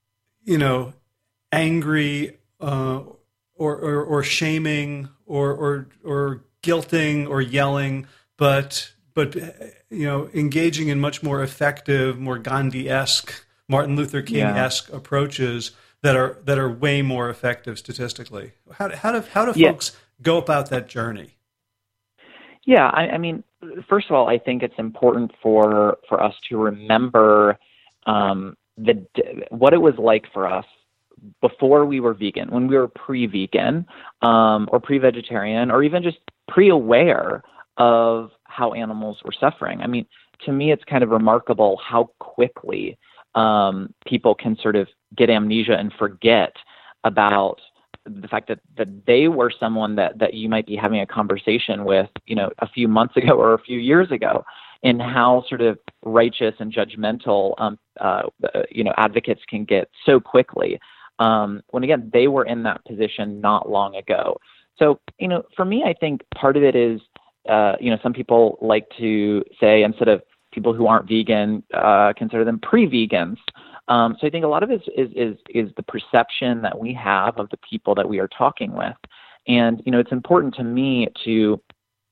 angry or shaming or guilting or yelling, but engaging in much more effective, more Gandhi-esque, Martin Luther King-esque approaches that are way more effective statistically. How do folks go about that journey? Yeah, I mean, first of all, I think it's important for us to remember what it was like for us before we were vegan, when we were pre-vegan or pre-vegetarian, or even just pre-aware of how animals were suffering. I mean, to me, it's kind of remarkable how quickly people can sort of get amnesia and forget about the fact that they were someone that you might be having a conversation with, a few months ago or a few years ago, and how sort of righteous and judgmental, advocates can get so quickly when, again, they were in that position not long ago. So, for me, I think part of it is, some people like to say, instead of people who aren't vegan, consider them pre-vegans. So I think a lot of it is the perception that we have of the people that we are talking with. And, it's important to me to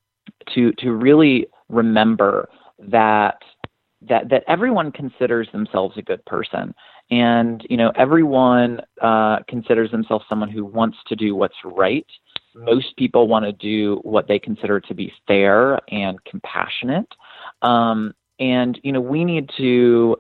really remember that everyone considers themselves a good person. And, everyone considers themselves someone who wants to do what's right. Most people want to do what they consider to be fair and compassionate. And, we need to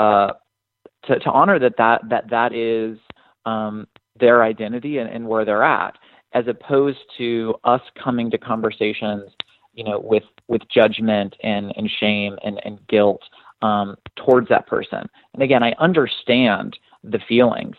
honor that is their identity and where they're at, as opposed to us coming to conversations, with judgment and shame and guilt towards that person. And again, I understand the feelings.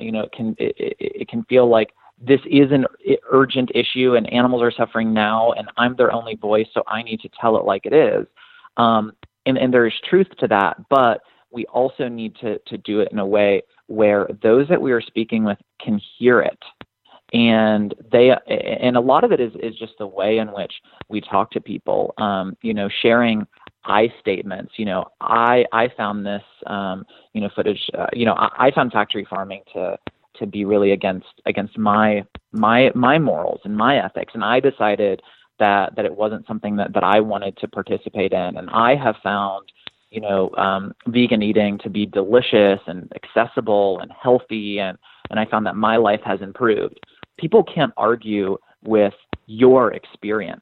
It can feel like this is an urgent issue and animals are suffering now, and I'm their only voice, so I need to tell it like it is. And there is truth to that, but we also need to do it in a way where those that we are speaking with can hear it. And a lot of it is just the way in which we talk to people, sharing I statements. I found this, footage, I found factory farming to be really against my morals and my ethics. And I decided that it wasn't something that I wanted to participate in. And I have found, vegan eating to be delicious and accessible and healthy. And I found that my life has improved. People can't argue with your experience,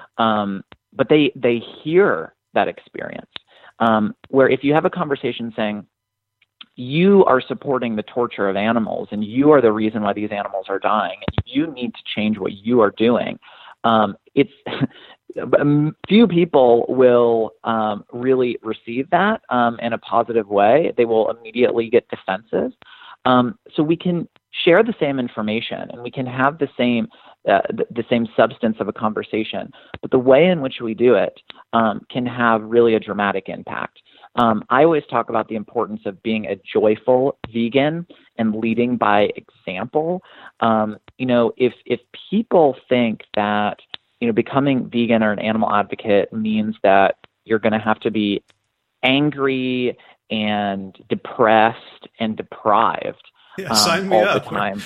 but they hear that experience. Where if you have a conversation saying, you are supporting the torture of animals and you are the reason why these animals are dying, and you need to change what you are doing, it's few people will really receive that in a positive way. They will immediately get defensive. So we can share the same information and we can have the same substance of a conversation, but the way in which we do it can have really a dramatic impact. I always talk about the importance of being a joyful vegan and leading by example. If people think that becoming vegan or an animal advocate means that you're going to have to be angry and depressed and deprived sign me all up. The time.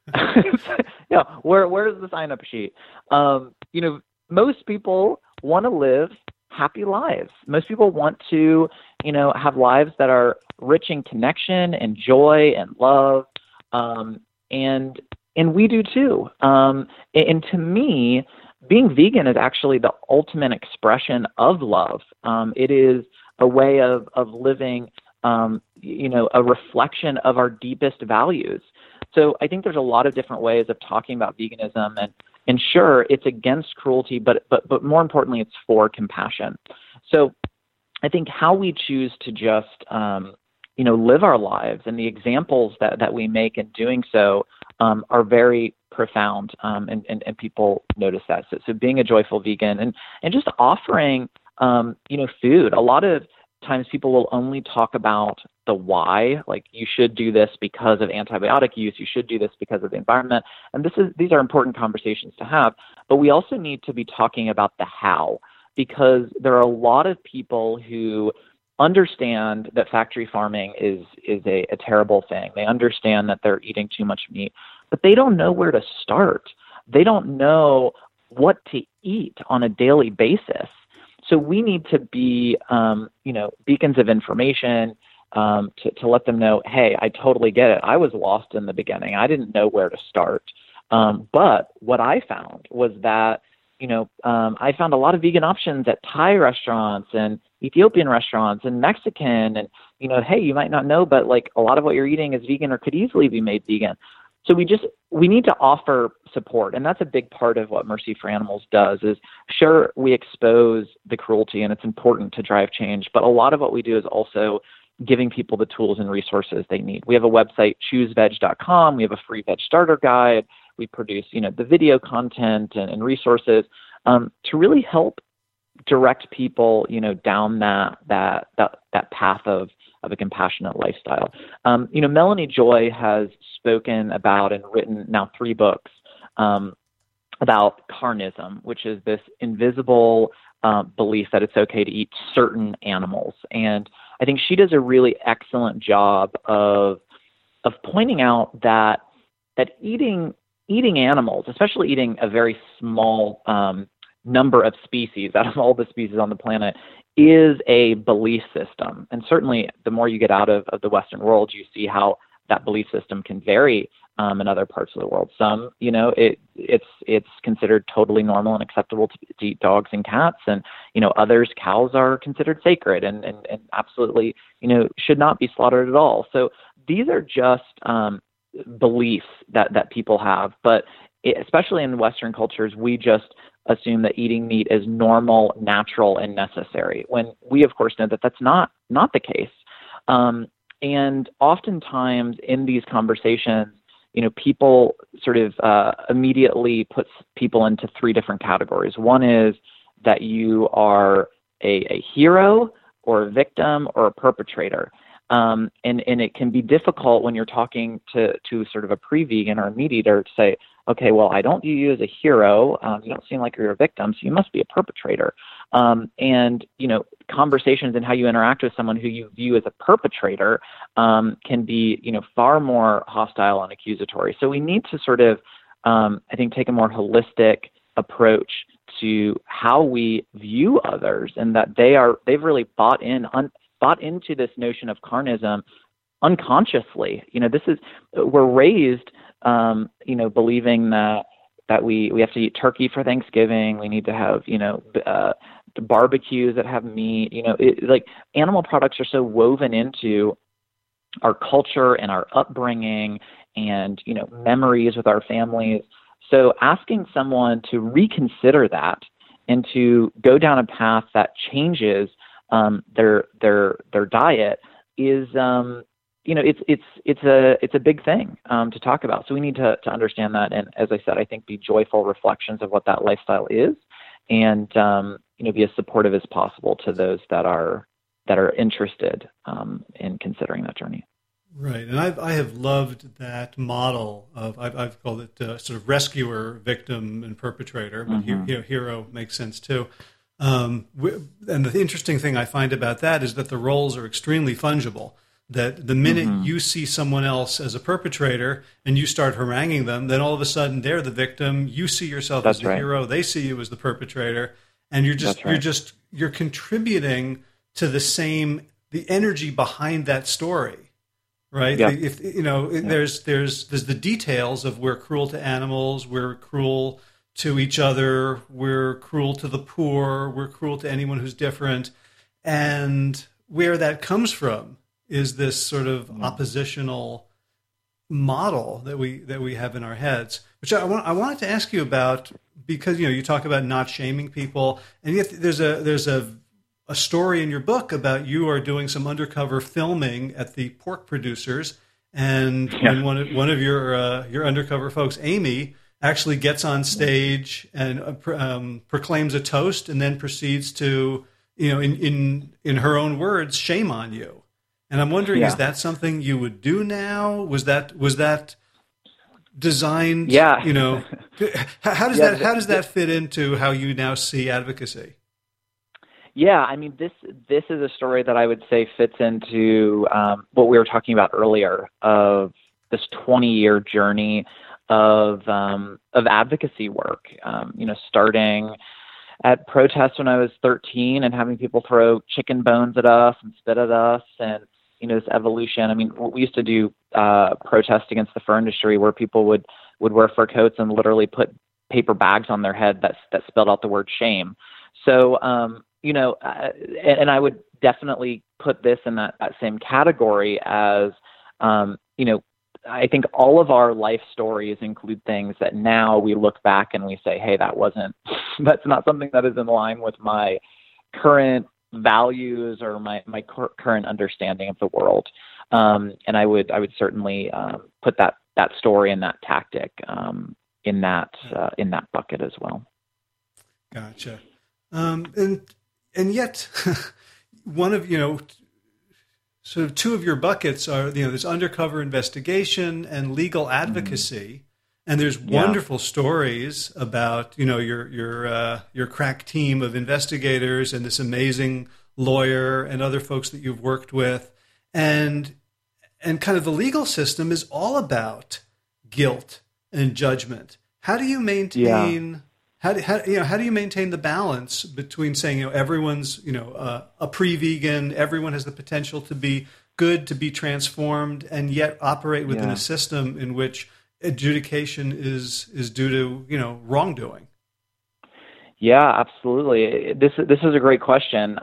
Where's the sign-up sheet? Most people want to live happy lives. Most people want to, have lives that are rich in connection and joy and love, and we do too. And to me, being vegan is actually the ultimate expression of love. It is a way of living a reflection of our deepest values. So I think there's a lot of different ways of talking about veganism, and sure, it's against cruelty, but more importantly, it's for compassion. So I think how we choose to just live our lives, and the examples that we make in doing so are very profound, and people notice that. So being a joyful vegan and just offering food. A lot of times people will only talk about the why, like you should do this because of antibiotic use, you should do this because of the environment. And these are important conversations to have, but we also need to be talking about the how, because there are a lot of people who understand that factory farming is a terrible thing. They understand that they're eating too much meat, but they don't know where to start. They don't know what to eat on a daily basis. So we need to be, beacons of information to let them know, hey, I totally get it. I was lost in the beginning. I didn't know where to start. But what I found was that, I found a lot of vegan options at Thai restaurants and Ethiopian restaurants and Mexican. And, hey, you might not know, but like a lot of what you're eating is vegan or could easily be made vegan. So we need to offer support. And that's a big part of what Mercy for Animals does is, sure, we expose the cruelty and it's important to drive change, but a lot of what we do is also giving people the tools and resources they need. We have a website, chooseveg.com. We have a free veg starter guide. We produce, the video content and resources to really help direct people, down that path of a compassionate lifestyle. Melanie Joy has spoken about and written now 3 books about carnism, which is this invisible belief that it's okay to eat certain animals. And I think she does a really excellent job of pointing out that eating animals, especially eating a very small number of species out of all the species on the planet, is a belief system. And certainly the more you get out of the Western world, you see how that belief system can vary in other parts of the world. Some, it's considered totally normal and acceptable to eat dogs and cats. And, others, cows are considered sacred and absolutely, should not be slaughtered at all. So these are just beliefs that people have. But especially in Western cultures, we just assume that eating meat is normal, natural, and necessary, when we, of course, know that that's not the case. And oftentimes in these conversations, people sort of immediately puts people into 3 different categories. One is that you are a hero or a victim or a perpetrator. And it can be difficult when you're talking to sort of a pre-vegan or a meat eater to say, okay, well, I don't view you as a hero. You don't seem like you're a victim, so you must be a perpetrator. And, conversations and how you interact with someone who you view as a perpetrator can be, far more hostile and accusatory. So we need to sort of, I think, take a more holistic approach to how we view others, and that they've really bought into this notion of carnism unconsciously. We're raised, believing that we have to eat turkey for Thanksgiving. We need to have, barbecues that have meat. Like animal products are so woven into our culture and our upbringing and, memories with our families. So asking someone to reconsider that and to go down a path that changes their diet is, it's a big thing to talk about. So we need to understand that, and as I said, I think be joyful reflections of what that lifestyle is, and be as supportive as possible to those that are interested in considering that journey. Right, and I have loved that model of I've called it sort of rescuer, victim, and perpetrator, but hero makes sense too. And the interesting thing I find about that is that the roles are extremely fungible. That the minute you see someone else as a perpetrator and you start haranguing them, then all of a sudden they're the victim. You see yourself as the hero. They see you as the perpetrator, and you're contributing to the energy behind that story, right? Yeah. There's the details of we're cruel to animals, we're cruel to each other, we're cruel to the poor, we're cruel to anyone who's different, and where that comes from is this sort of oppositional model that we have in our heads, which I wanted to ask you about, because you talk about not shaming people, and yet there's a story in your book about you are doing some undercover filming at the pork producers, and one of your undercover folks, Amy, actually gets on stage and proclaims a toast, and then proceeds to in her own words, shame on you. And I'm wondering, is that something you would do now? Was that designed? Yeah. How does that fit into how you now see advocacy? Yeah, I mean, this is a story that I would say fits into what we were talking about earlier, of this 20-year journey of advocacy work. Starting at protests when I was 13 and having people throw chicken bones at us and spit at us, and this evolution. I mean, we used to do protests against the fur industry where people would wear fur coats and literally put paper bags on their head that spelled out the word shame. So, and I would definitely put this in that same category as, I think all of our life stories include things that now we look back and we say, hey, that's not something that is in line with my current values or my current understanding of the world. And I would certainly put that story and that tactic in that bucket as well. Gotcha. And yet one of, sort of two of your buckets are, there's undercover investigation and legal advocacy. And there's wonderful stories about, your crack team of investigators and this amazing lawyer and other folks that you've worked with. And kind of the legal system is all about guilt and judgment. How do you maintain how do you maintain the balance between saying, everyone's, a pre-vegan, everyone has the potential to be good, to be transformed, and yet operate within a system in which adjudication is due to wrongdoing? Yeah, absolutely. This is a great question.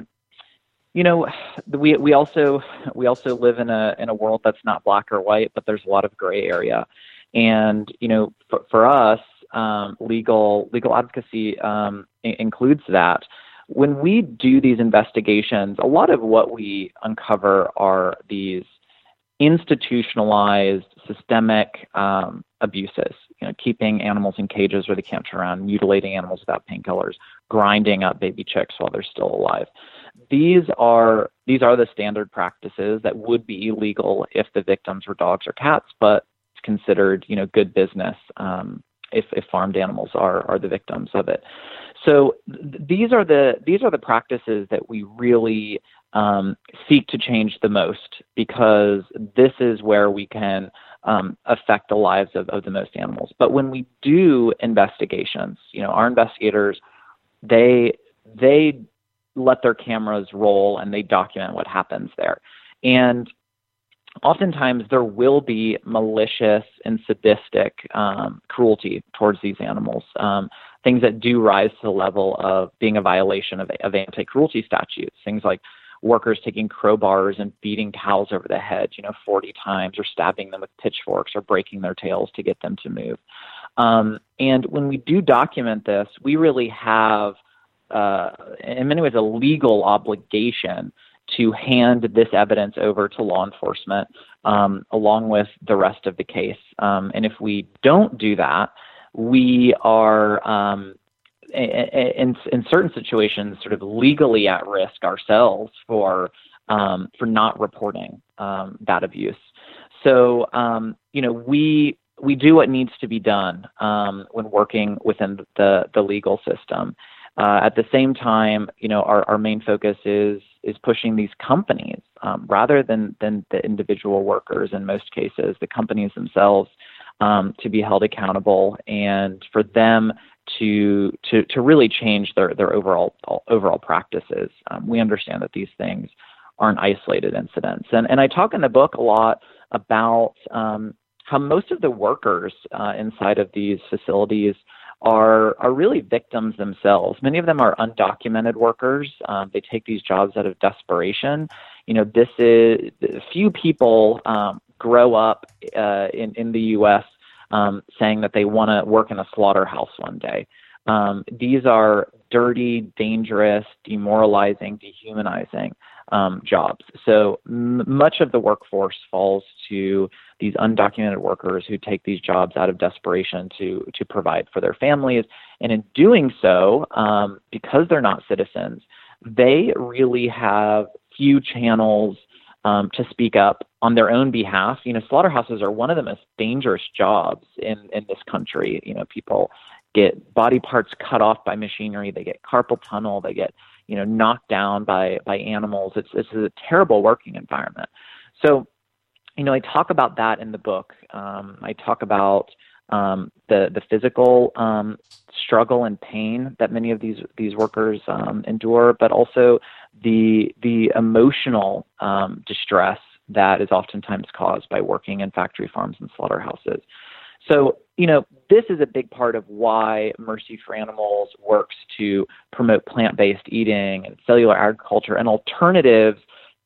We also live in a world that's not black or white, but there's a lot of gray area. And for us, legal advocacy includes that. When we do these investigations, a lot of what we uncover are these institutionalized, systemic abuses. Keeping animals in cages where they can't turn around, mutilating animals without painkillers, grinding up baby chicks while they're still alive. These are the standard practices that would be illegal if the victims were dogs or cats, but it's considered good business if farmed animals are the victims of it. So these are the practices that we really seek to change the most, because this is where we can affect the lives of the most animals. But when we do investigations, our investigators, they let their cameras roll and they document what happens there. And oftentimes there will be malicious and sadistic cruelty towards these animals, things that do rise to the level of being a violation of anti-cruelty statutes, things like workers taking crowbars and beating cows over the head, 40 times, or stabbing them with pitchforks, or breaking their tails to get them to move. And when we do document this, we really have, in many ways, a legal obligation to hand this evidence over to law enforcement, along with the rest of the case. And if we don't do that, we are, in certain situations, sort of legally at risk ourselves for not reporting that abuse. So, we do what needs to be done when working within the legal system. At the same time, our main focus is pushing these companies rather than the individual workers. In most cases, the companies themselves to be held accountable, and for them to really change their overall practices. We understand that these things aren't isolated incidents, and I talk in the book a lot about how most of the workers inside of these facilities are really victims themselves. Many of them are undocumented workers. They take these jobs out of desperation. Few people grow up in the U.S. Saying that they want to work in a slaughterhouse one day. These are dirty, dangerous, demoralizing, dehumanizing jobs. So much of the workforce falls to these undocumented workers who take these jobs out of desperation to provide for their families. And in doing so, because they're not citizens, they really have few channels to speak up on their own behalf. Slaughterhouses are one of the most dangerous jobs in this country. People get body parts cut off by machinery. They get carpal tunnel. They get, knocked down by animals. It's a terrible working environment. So, I talk about that in the book. I talk about the physical struggle and pain that many of these workers endure, but also the emotional distress that is oftentimes caused by working in factory farms and slaughterhouses. So, this is a big part of why Mercy for Animals works to promote plant-based eating and cellular agriculture and alternatives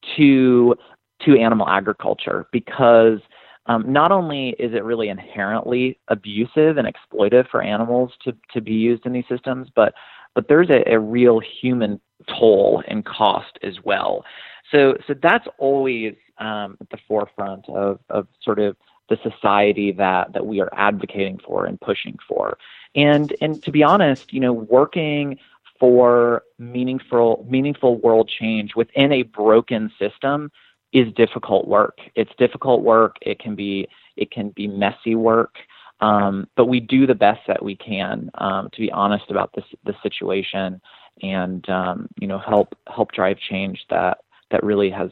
to animal agriculture, because not only is it really inherently abusive and exploitive for animals to be used in these systems, but there's a real human toll and cost as well. So that's always at the forefront of sort of the society that we are advocating for and pushing for. And to be honest, working for meaningful world change within a broken system is difficult work. It's difficult work. It can be messy work. But we do the best that we can, to be honest about the situation, and help drive change that really has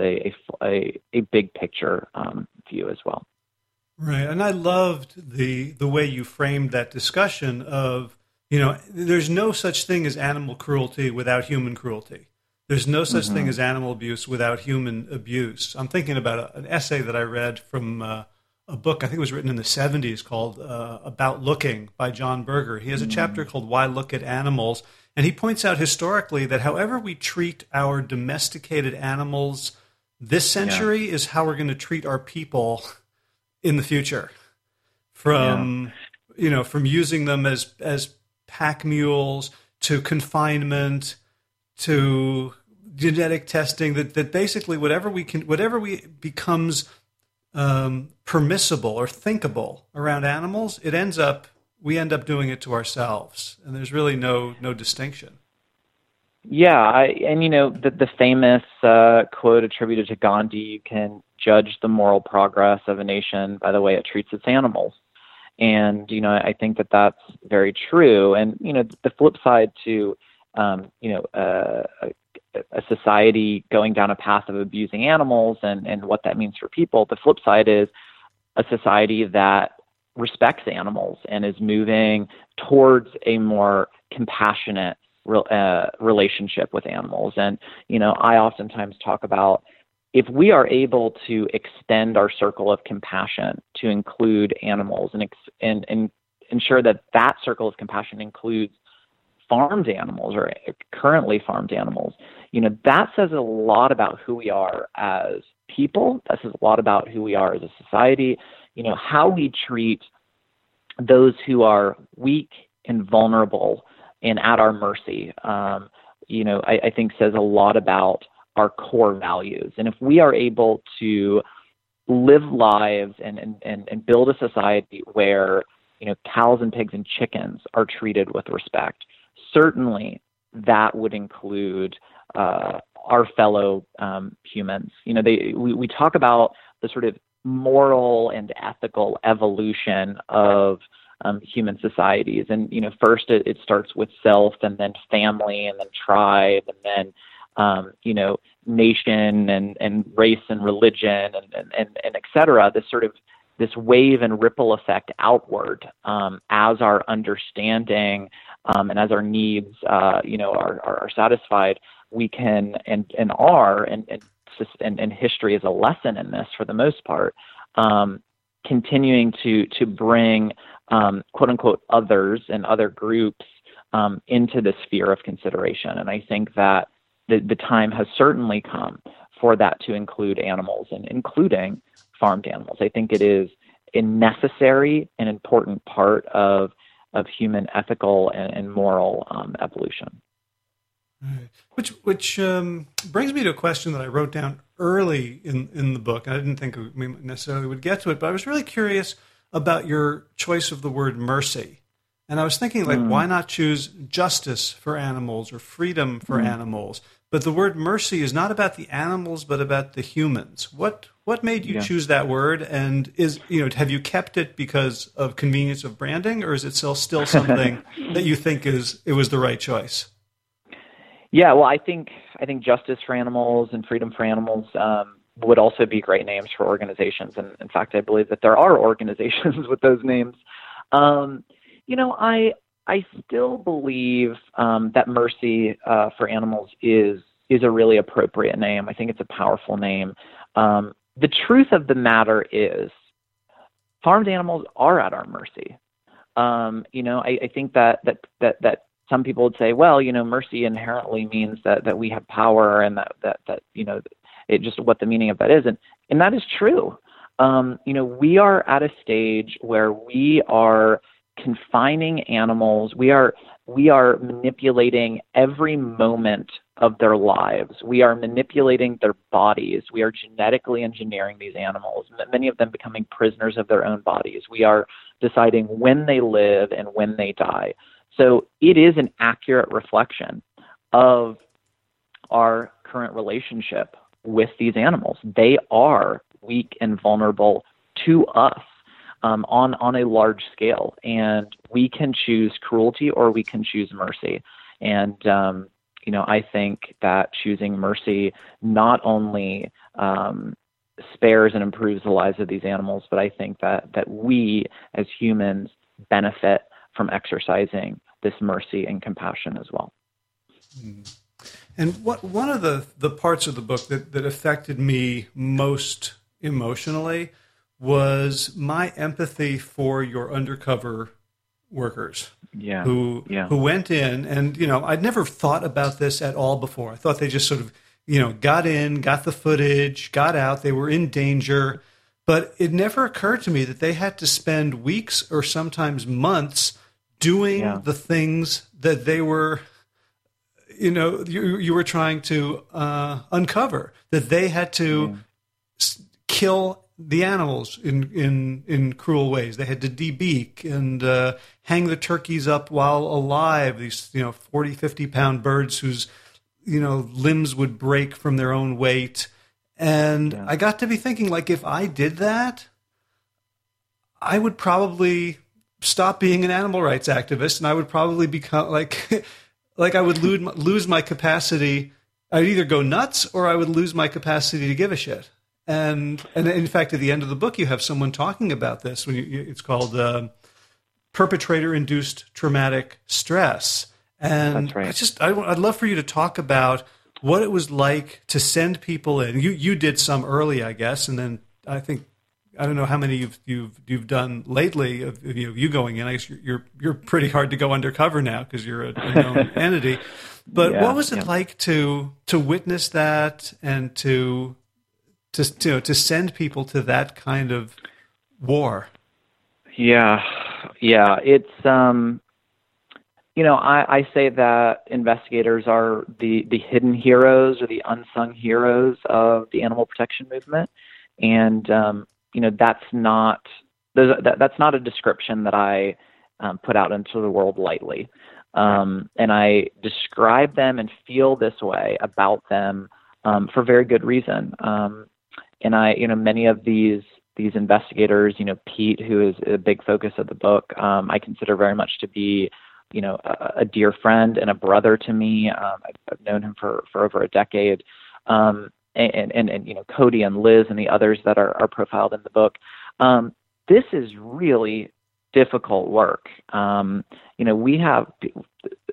a big picture view as well. Right, and I loved the way you framed that discussion of, there's no such thing as animal cruelty without human cruelty. There's no such thing as animal abuse without human abuse. I'm thinking about an essay that I read from a book, I think it was written in the 70s, called About Looking by John Berger. He has a chapter called Why Look at Animals, and he points out historically that however we treat our domesticated animals this century is how we're going to treat our people in the future. From using them as pack mules to confinement to genetic testing, that basically whatever becomes permissible or thinkable around animals, we end up doing it to ourselves, and there's really no distinction. Yeah, the famous quote attributed to Gandhi: "You can judge the moral progress of a nation by the way it treats its animals." And I think that that's very true. And the flip side to a society going down a path of abusing animals and what that means for people, the flip side is a society that respects animals and is moving towards a more compassionate relationship with animals. And, I oftentimes talk about, if we are able to extend our circle of compassion to include animals and ensure that circle of compassion includes farmed animals or currently farmed animals, that says a lot about who we are as people. That says a lot about who we are as a society. How we treat those who are weak and vulnerable and at our mercy, I think says a lot about our core values. And if we are able to live lives and build a society where, cows and pigs and chickens are treated with respect, certainly that would include our fellow humans. We talk about the sort of moral and ethical evolution of human societies. And, first it starts with self, and then family, and then tribe, and then, nation and race and religion and et cetera. This wave and ripple effect outward as our understanding and as our needs, are satisfied, we can and history is a lesson in this for the most part, continuing to bring quote unquote others and other groups into the sphere of consideration. And I think that the time has certainly come for that to include animals, and including farmed animals. I think it is a necessary and important part of human ethical and moral evolution. Right. Which brings me to a question that I wrote down early in the book. I didn't think we necessarily would get to it, but I was really curious about your choice of the word mercy. And I was thinking, like, why not choose justice for animals or freedom for animals? But the word mercy is not about the animals, but about the humans. What made you choose that word? And have you kept it because of convenience of branding, or is it still something that you think it was the right choice? Yeah, well, I think justice for animals and freedom for animals would also be great names for organizations. And in fact, I believe that there are organizations with those names. I still believe that mercy for animals is a really appropriate name. I think it's a powerful name. The truth of the matter is, farmed animals are at our mercy. I think that some people would say, well, mercy inherently means that we have power, and that it just what the meaning of that is, and that is true. We are at a stage where we are confining animals. We are manipulating every moment of their lives. We are manipulating their bodies. We are genetically engineering these animals, many of them becoming prisoners of their own bodies. We are deciding when they live and when they die. So it is an accurate reflection of our current relationship with these animals. They are weak and vulnerable to us on a large scale, and we can choose cruelty or we can choose mercy. And I think that choosing mercy not only spares and improves the lives of these animals, but I think that we as humans benefit from exercising this mercy and compassion as well. And one of the parts of the book that affected me most emotionally was my empathy for your undercover workers who went in, and I'd never thought about this at all before. I thought they just sort of got in, got the footage, got out. They were in danger, but it never occurred to me that they had to spend weeks or sometimes months doing the things that they were you were trying to uncover, that they had to kill the animals in cruel ways. They had to debeak and hang the turkeys up while alive, these 40, 50-pound birds whose limbs would break from their own weight. And I got to be thinking, like, if I did that, I would probably stop being an animal rights activist, and I would probably become like I would lose my capacity. I'd either go nuts or I would lose my capacity to give a shit. And in fact, at the end of the book, you have someone talking about this. It's called perpetrator-induced traumatic stress. And that's right. I'd love for you to talk about what it was like to send people in. You did some early, I guess, and then I don't know how many you've done lately of you going in. I guess you're pretty hard to go undercover now because you're a known entity. But what was it like to witness that and to send people to that kind of war? Yeah. It's I say that investigators are the hidden heroes or the unsung heroes of the animal protection movement, and that's not a description that I put out into the world lightly. And I describe them and feel this way about them for very good reason. And many of these investigators, Pete, who is a big focus of the book, I consider very much to be, a dear friend and a brother to me. I've known him for over a decade. And Cody and Liz and the others that are profiled in the book. This is really difficult work. We have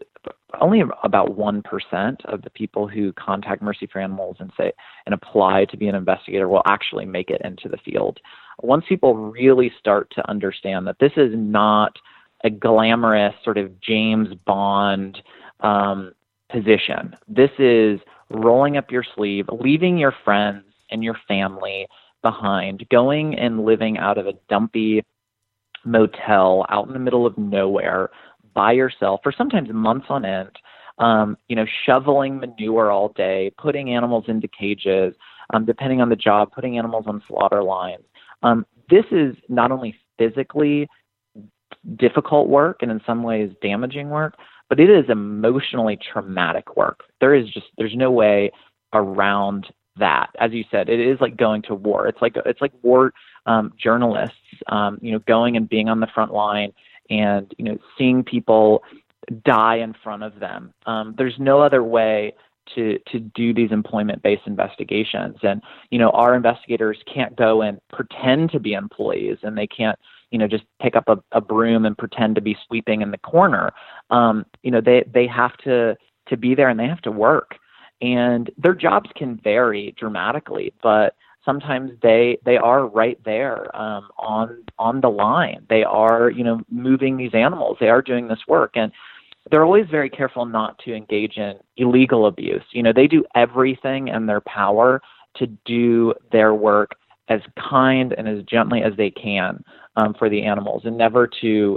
only about 1% of the people who contact Mercy for Animals and apply to be an investigator will actually make it into the field. Once people really start to understand that this is not a glamorous sort of James Bond position, this is rolling up your sleeve, leaving your friends and your family behind, going and living out of a dumpy motel out in the middle of nowhere by yourself for sometimes months on end, shoveling manure all day, putting animals into cages, depending on the job, putting animals on slaughter lines. This is not only physically difficult work and in some ways damaging work, but it is emotionally traumatic work. There's no way around that. As you said, it is like going to war. It's like war journalists, going and being on the front line and, seeing people die in front of them. There's no other way to do these employment-based investigations. And, our investigators can't go and pretend to be employees, and they can't, just pick up a broom and pretend to be sweeping in the corner. They have to be there, and they have to work. And their jobs can vary dramatically, but sometimes they are right there on the line. They are, moving these animals. They are doing this work. And they're always very careful not to engage in illegal abuse. They do everything in their power to do their work as kind and as gently as they can for the animals, and never to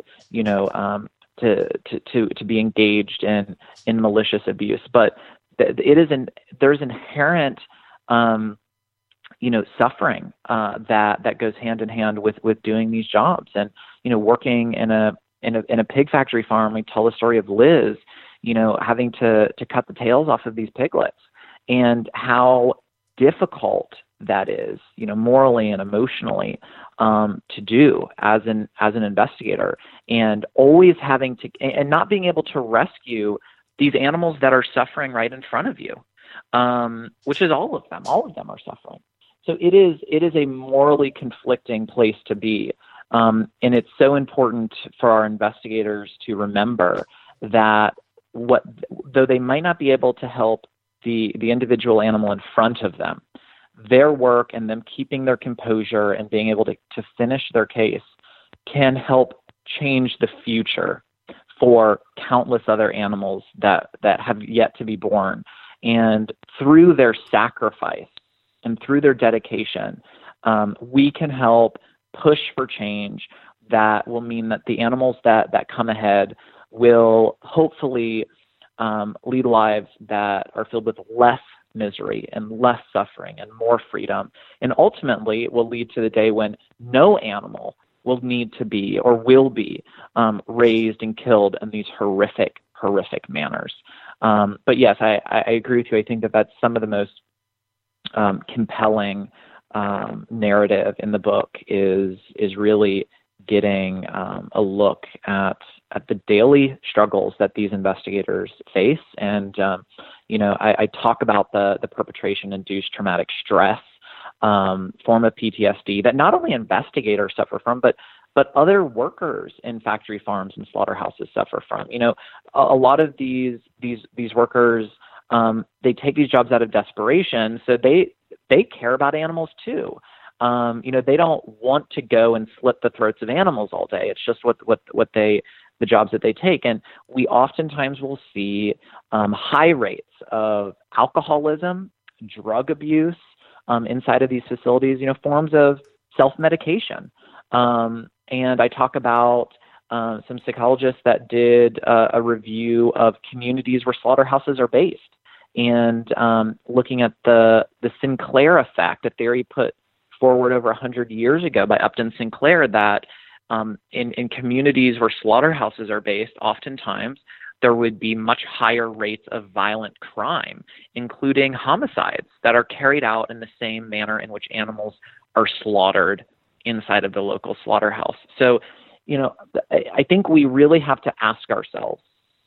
be engaged in malicious abuse. But there's inherent suffering that goes hand in hand with doing these jobs. And working in a pig factory farm, we tell the story of Liz, having to cut the tails off of these piglets, and how difficult that is, morally and emotionally, to do as an investigator, and always having to, and not being able to rescue these animals that are suffering right in front of you, which is all of them. All of them are suffering. So it is a morally conflicting place to be. And it's so important for our investigators to remember that though they might not be able to help the individual animal in front of them, their work and them keeping their composure and being able to finish their case can help change the future for countless other animals that have yet to be born. And through their sacrifice and through their dedication, we can help push for change that will mean that the animals that come ahead will hopefully lead lives that are filled with less misery and less suffering and more freedom. And ultimately, it will lead to the day when no animal will need to be or will be raised and killed in these horrific manners. But yes, I agree with you. I think that that's some of the most compelling narrative in the book is really getting a look at the daily struggles that these investigators face. And, I talk about the perpetration-induced traumatic stress form of PTSD that not only investigators suffer from, but other workers in factory farms and slaughterhouses suffer from. A lot of these workers, they take these jobs out of desperation, so they care about animals too. They don't want to go and slit the throats of animals all day. It's just the jobs that they take. And we oftentimes will see high rates of alcoholism, drug abuse inside of these facilities, forms of self-medication. And I talk about some psychologists that did a review of communities where slaughterhouses are based, and looking at the Sinclair effect, a theory put forward over 100 years ago by Upton Sinclair, that in communities where slaughterhouses are based, oftentimes there would be much higher rates of violent crime, including homicides that are carried out in the same manner in which animals are slaughtered inside of the local slaughterhouse. So, I think we really have to ask ourselves,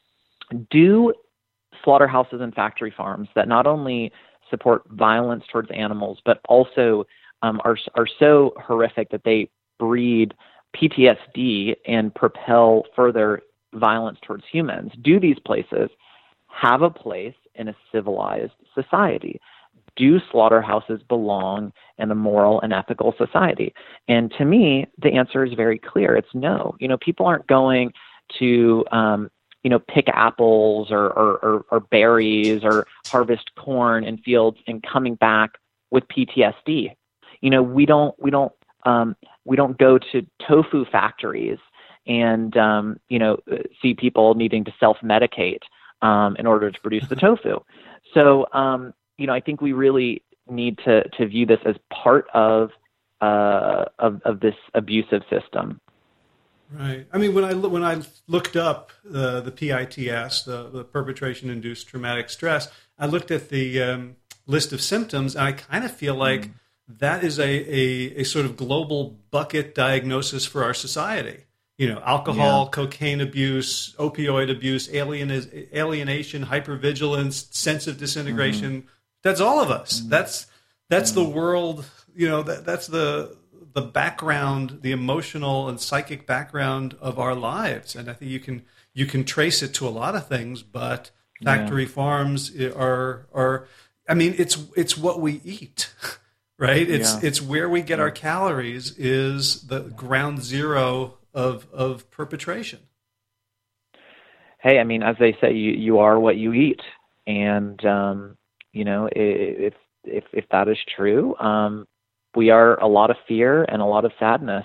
do slaughterhouses and factory farms that not only support violence towards animals, but also are so horrific that they breed PTSD and propel further violence towards humans, do these places have a place in a civilized society? Do slaughterhouses belong in a moral and ethical society? And to me, the answer is very clear. It's no. People aren't going to, pick apples or berries or harvest corn in fields and coming back with PTSD. We don't go to tofu factories and, see people needing to self-medicate in order to produce the tofu. So, I think we really need to view this as part of this abusive system. Right. I mean, when I looked up the PITS, the perpetration-induced traumatic stress, I looked at the list of symptoms, and I kind of feel like that is a sort of global bucket diagnosis for our society. Alcohol, cocaine abuse, opioid abuse, alienation, hypervigilance, sense of disintegration. That's all of us. That's the world. That's the background, the emotional and psychic background of our lives. And I think you can trace it to a lot of things, but factory farms are. I mean, it's what we eat, right? It's where we get our calories is the ground zero of perpetration. Hey, I mean, as they say, you are what you eat, and if that is true, we are a lot of fear and a lot of sadness.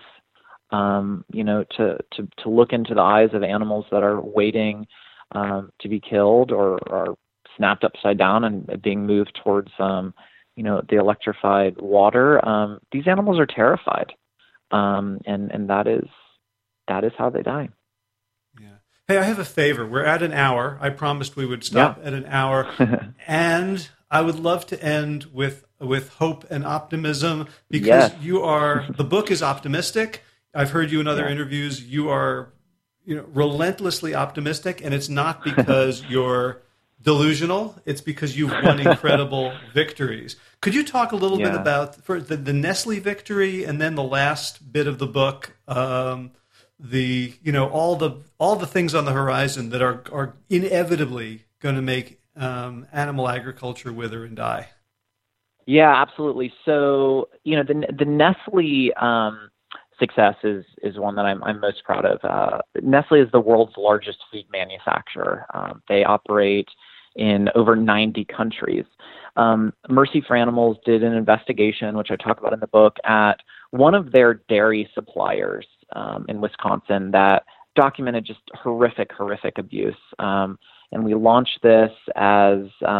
To look into the eyes of animals that are waiting to be killed or are snapped upside down and being moved towards the electrified water. These animals are terrified, and that is how they die. Yeah. Hey, I have a favor. We're at an hour. I promised we would stop at an hour, and I would love to end with hope and optimism because the book is optimistic. I've heard you in other interviews. You are, relentlessly optimistic, and it's not because you're delusional. It's because you've won incredible victories. Could you talk a little bit about the Nestle victory, and then the last bit of the book, all the things on the horizon that are inevitably going to make animal agriculture wither and die? Yeah, absolutely. So, the Nestle success is one that I'm most proud of. Nestle is the world's largest food manufacturer. They operate in over 90 countries. Mercy for Animals did an investigation, which I talk about in the book, at one of their dairy suppliers in Wisconsin that documented just horrific abuse. And we launched this as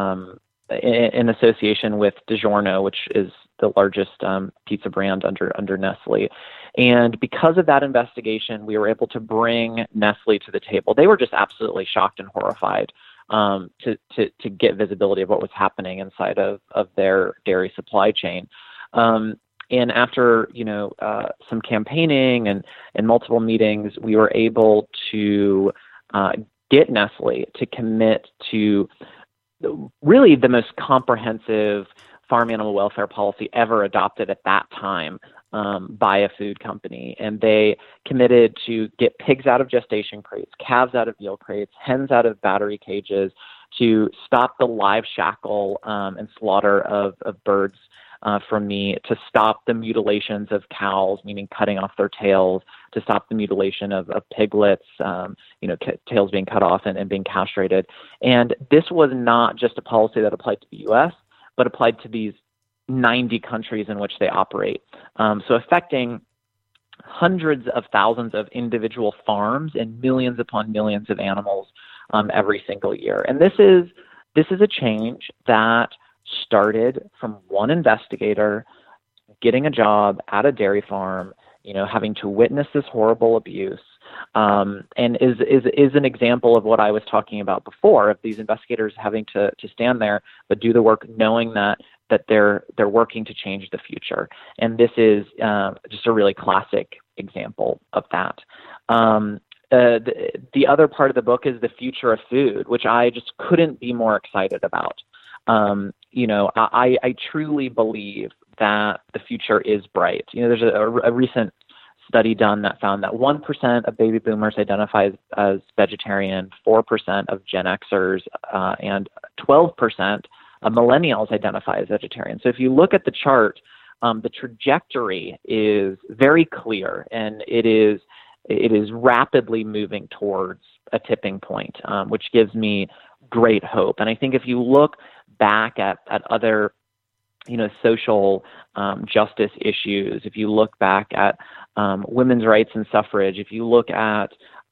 in association with DiGiorno, which is the largest pizza brand under Nestle. And because of that investigation, we were able to bring Nestle to the table. They were just absolutely shocked and horrified to get visibility of what was happening inside of their dairy supply chain. And after some campaigning and multiple meetings, we were able to get Nestle to commit to really the most comprehensive farm animal welfare policy ever adopted at that time by a food company. And they committed to get pigs out of gestation crates, calves out of veal crates, hens out of battery cages, to stop the live shackle and slaughter of birds from meat, to stop the mutilations of cows, meaning cutting off their tails, to stop the mutilation of piglets, tails being cut off and being castrated. And this was not just a policy that applied to the U.S., but applied to these 90 countries in which they operate. So affecting hundreds of thousands of individual farms and millions upon millions of animals every single year. And this is a change that started from one investigator getting a job at a dairy farm, having to witness this horrible abuse, and is an example of what I was talking about before, of these investigators having to stand there but do the work knowing that they're working to change the future. And this is just a really classic example of that. The other part of the book is the future of food, which I just couldn't be more excited about. I truly believe that the future is bright. There's a recent study done that found that 1% of baby boomers identify as vegetarian, 4% of Gen Xers, and 12% of millennials identify as vegetarian. So if you look at the chart, the trajectory is very clear, and it is rapidly moving towards a tipping point, which gives me great hope. And I think if you look back at other, social justice issues, if you look back at women's rights and suffrage, if you look at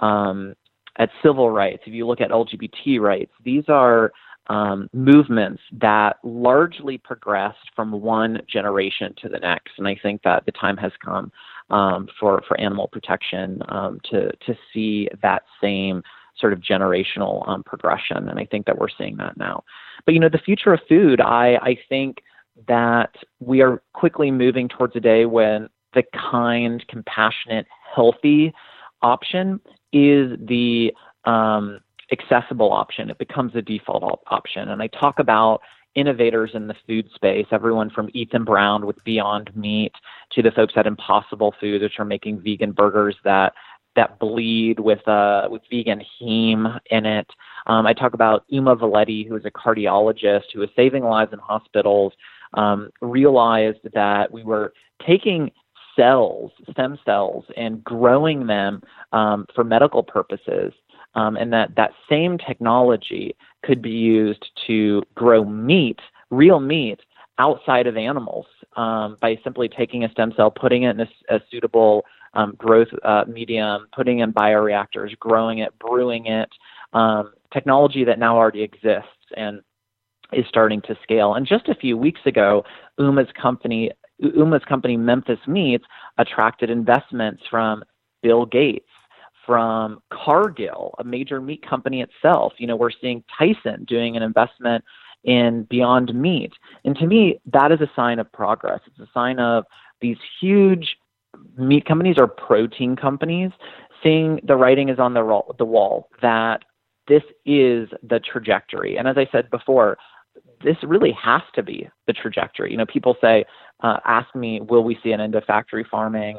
civil rights, if you look at LGBT rights, these are movements that largely progressed from one generation to the next. And I think that the time has come for animal protection to see that same sort of generational progression. And I think that we're seeing that now. But, the future of food, I think that we are quickly moving towards a day when the kind, compassionate, healthy option is the accessible option. It becomes the default option. And I talk about innovators in the food space, everyone from Ethan Brown with Beyond Meat to the folks at Impossible Foods, which are making vegan burgers that bleed with vegan heme in it. I talk about Uma Valetti, who is a cardiologist who is saving lives in hospitals, realized that we were taking stem cells, and growing them for medical purposes, and that same technology could be used to grow meat, real meat, outside of animals by simply taking a stem cell, putting it in a suitable growth medium, putting in bioreactors, growing it, brewing it, technology that now already exists and is starting to scale. And just a few weeks ago, Uma's company Memphis Meats attracted investments from Bill Gates, from Cargill, a major meat company itself. We're seeing Tyson doing an investment in Beyond Meat. And to me, that is a sign of progress. It's a sign of these huge meat companies or protein companies seeing the writing is on the wall that this is the trajectory. And as I said before, this really has to be the trajectory. People say, ask me, will we see an end of factory farming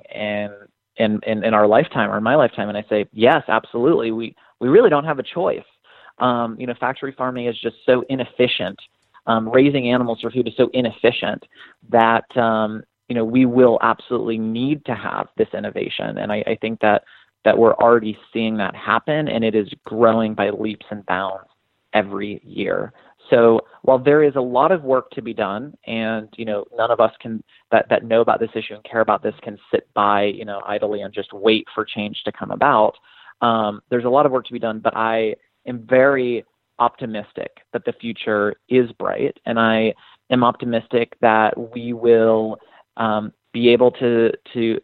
in our lifetime or in my lifetime? And I say, yes, absolutely. We really don't have a choice. Factory farming is just so inefficient. Raising animals for food is so inefficient that, we will absolutely need to have this innovation. And I think that we're already seeing that happen, and it is growing by leaps and bounds every year. So while there is a lot of work to be done, and none of us that know about this issue and care about this can sit by idly and just wait for change to come about, there's a lot of work to be done. But I am very optimistic that the future is bright, and I am optimistic that we will be able to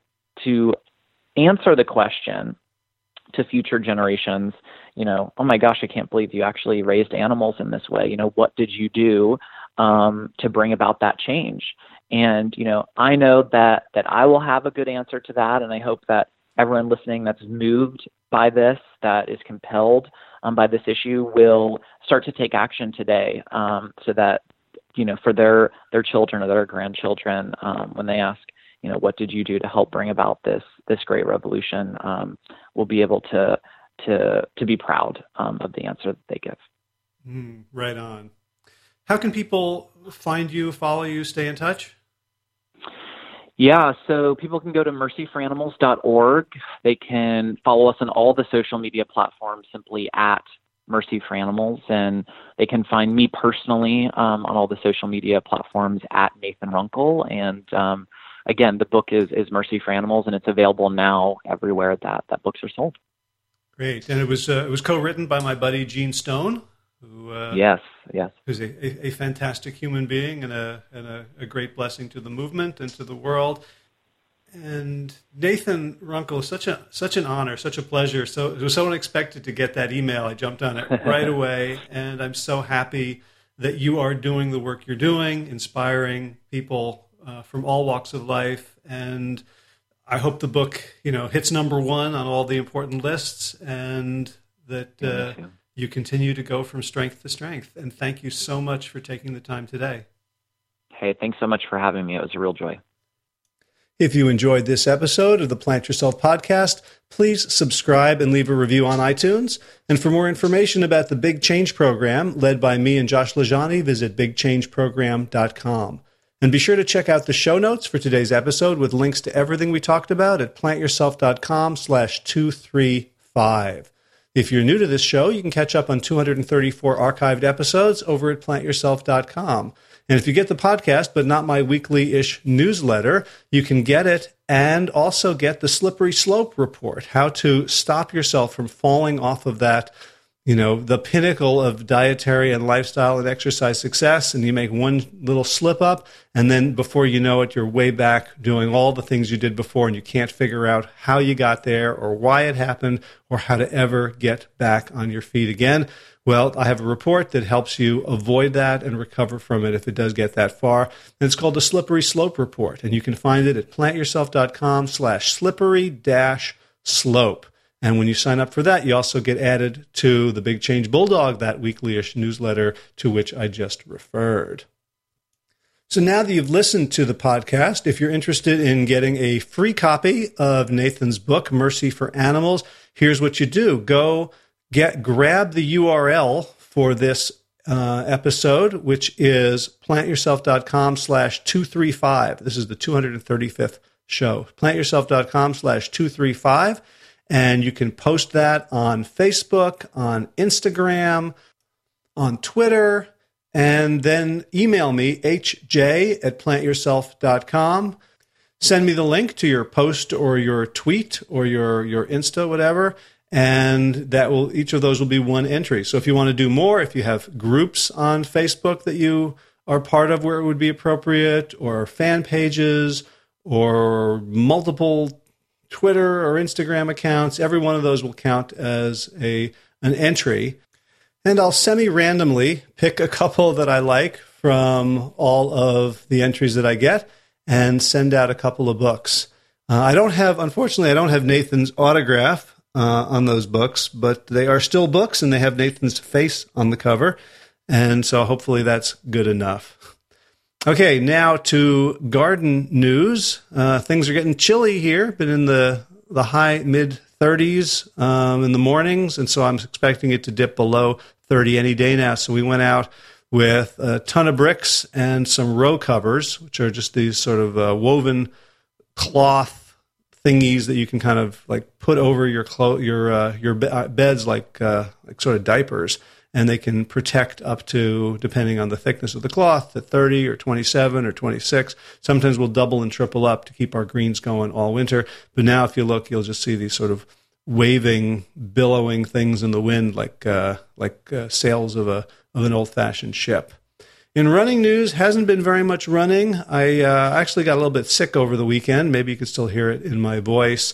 answer the question to future generations, oh my gosh, I can't believe you actually raised animals in this way. What did you do to bring about that change? And, I know that I will have a good answer to that. And I hope that everyone listening that's moved by this, that is compelled by this issue, will start to take action today, so that, for their children or their grandchildren, when they ask, what did you do to help bring about this great revolution, we'll be able to be proud of the answer that they give. Right on. How can people find you, follow you, stay in touch? Yeah, so people can go to mercyforanimals.org. They can follow us on all the social media platforms simply at Mercy for Animals, and they can find me personally on all the social media platforms at Nathan Runkle. And again, the book is Mercy for Animals, and it's available now everywhere that books are sold. Great, and it was co-written by my buddy Gene Stone, who yes, who's a fantastic human being and a great blessing to the movement and to the world. And Nathan Runkle, such an honor, such a pleasure. So it was so unexpected to get that email. I jumped on it right away, and I'm so happy that you are doing the work you're doing, inspiring people from all walks of life. And I hope the book, hits number one on all the important lists, and that you continue to go from strength to strength. And thank you so much for taking the time today. Hey, thanks so much for having me. It was a real joy. If you enjoyed this episode of the Plant Yourself podcast, please subscribe and leave a review on iTunes. And for more information about the Big Change Program, led by me and Josh LaJaunie, visit bigchangeprogram.com. And be sure to check out the show notes for today's episode with links to everything we talked about at plantyourself.com/235. If you're new to this show, you can catch up on 234 archived episodes over at plantyourself.com. And if you get the podcast, but not my weekly-ish newsletter, you can get it and also get the Slippery Slope Report, how to stop yourself from falling off of that, the pinnacle of dietary and lifestyle and exercise success, and you make one little slip up, and then before you know it, you're way back doing all the things you did before, and you can't figure out how you got there or why it happened or how to ever get back on your feet again. Well, I have a report that helps you avoid that and recover from it if it does get that far. And it's called the Slippery Slope Report, and you can find it at plantyourself.com/slippery-slope. And when you sign up for that, you also get added to the Big Change Bulldog, that weekly-ish newsletter to which I just referred. So now that you've listened to the podcast, if you're interested in getting a free copy of Nathan's book, Mercy for Animals, here's what you do. Grab the URL for this episode, which is plantyourself.com/235. This is the 235th show. Plantyourself.com/235. And you can post that on Facebook, on Instagram, on Twitter, and then email me, hj@plantyourself.com. Send me the link to your post or your tweet or your Insta, whatever, and each of those will be one entry. So if you want to do more, if you have groups on Facebook that you are part of where it would be appropriate, or fan pages, or multiple Twitter or Instagram accounts, every one of those will count as an entry. And I'll semi-randomly pick a couple that I like from all of the entries that I get and send out a couple of books. Unfortunately, I don't have Nathan's autograph on those books, but they are still books and they have Nathan's face on the cover. And so hopefully that's good enough. Okay, now to garden news. Things are getting chilly here, been in the high mid-30s in the mornings, and so I'm expecting it to dip below 30 any day now. So we went out with a ton of bricks and some row covers, which are just these sort of woven cloth thingies that you can kind of like put over your beds like sort of diapers. And they can protect up to, depending on the thickness of the cloth, to 30 or 27 or 26. Sometimes we'll double and triple up to keep our greens going all winter. But now if you look, you'll just see these sort of waving, billowing things in the wind like sails of an old-fashioned ship. In running news, hasn't been very much running. I actually got a little bit sick over the weekend. Maybe you could still hear it in my voice.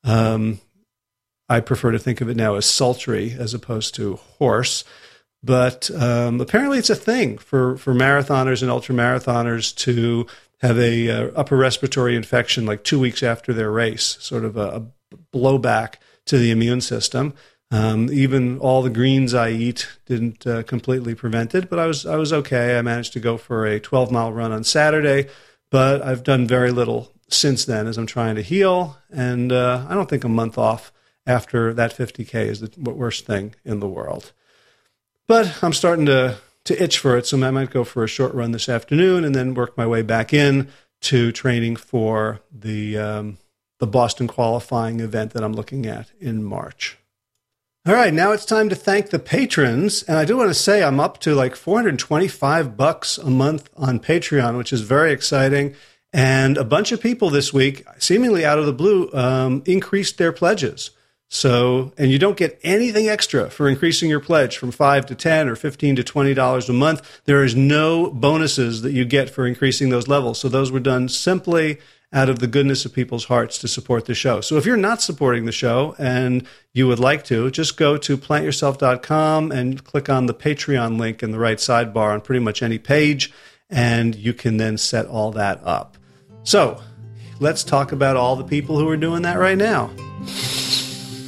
I prefer to think of it now as sultry as opposed to hoarse. But apparently it's a thing for marathoners and ultramarathoners to have a upper respiratory infection like 2 weeks after their race, sort of a blowback to the immune system. Even all the greens I eat didn't completely prevent it, but I was okay. I managed to go for a 12-mile run on Saturday, but I've done very little since then as I'm trying to heal, and I don't think a month off after that 50K is the worst thing in the world. But I'm starting to itch for it, so I might go for a short run this afternoon and then work my way back in to training for the Boston qualifying event that I'm looking at in March. All right, now it's time to thank the patrons, and I do want to say I'm up to like $425 a month on Patreon, which is very exciting. And a bunch of people this week, seemingly out of the blue, increased their pledges. So, and you don't get anything extra for increasing your pledge from $5 to $10 or $15 to $20 a month. There is no bonuses that you get for increasing those levels. So those were done simply out of the goodness of people's hearts to support the show. So if you're not supporting the show and you would like to, just go to plantyourself.com and click on the Patreon link in the right sidebar on pretty much any page, and you can then set all that up. So let's talk about all the people who are doing that right now.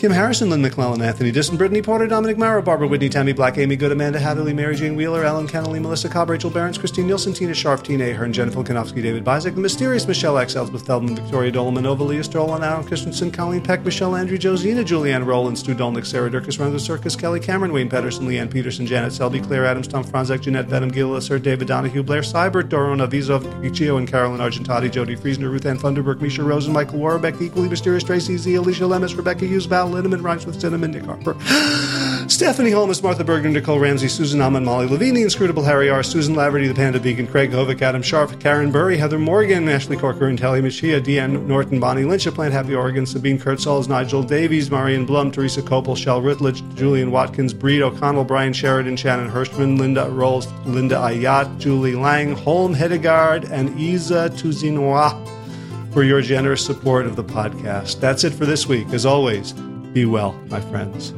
Kim Harrison, Lynn McClellan, Anthony Disson, Brittany Porter, Dominic Mara, Barbara Whitney, Tammy Black, Amy Good, Amanda Hatherley, Mary Jane Wheeler, Ellen Kennelly, Melissa Cobb, Rachel Behrens, Christine Nielsen, Tina Sharp, Tina Ahern, Jennifer Kanofsky, David Bizek, the mysterious Michelle X, Elspeth Feldman, Victoria Doleman, Nova, Leah Stroll, Aaron Christensen, Colleen Peck, Michelle Andrew, Josina, Julianne Rowland, Stu Dolnick, Sarah Durkis, Run the Circus, Kelly Cameron, Wayne Pedersen, Leanne Peterson, Janet Selby, Claire Adams, Tom Franzek, Jeanette Vedham, Gil Sir, David Donahue, Blair Seibert, Dorona Vizov, Giccio, and Carolyn Argentati, Jody Friesner, Ruth Ann Thunderberg, Misha Rosen, Michael Warbeck, the equally mysterious Tracy Z, Alicia Lemus, Rebecca Hughes, Val Lindemann, Rhymes with Cinnamon, Nick Harper, Stephanie Holmes, Martha Bergner, Nicole Ramsey, Susan Alman, Molly Levine, the Inscrutable Harry R., Susan Laverty, the Panda Vegan, Craig Hovick, Adam Sharp, Karen Burry, Heather Morgan, Ashley Corcoran, Telly Machia, Deanne Norton, Bonnie Lynch of Plant Happy Oregon, Sabine Kurtzels, Nigel Davies, Marion Blum, Teresa Copel, Shell Rutledge, Julian Watkins, Breed O'Connell, Brian Sheridan, Shannon Hirschman, Linda Rolls, Linda Ayat, Julie Lang, Holm Hedegaard, and Isa Tuzinois for your generous support of the podcast. That's it for this week. As always, be well, my friends.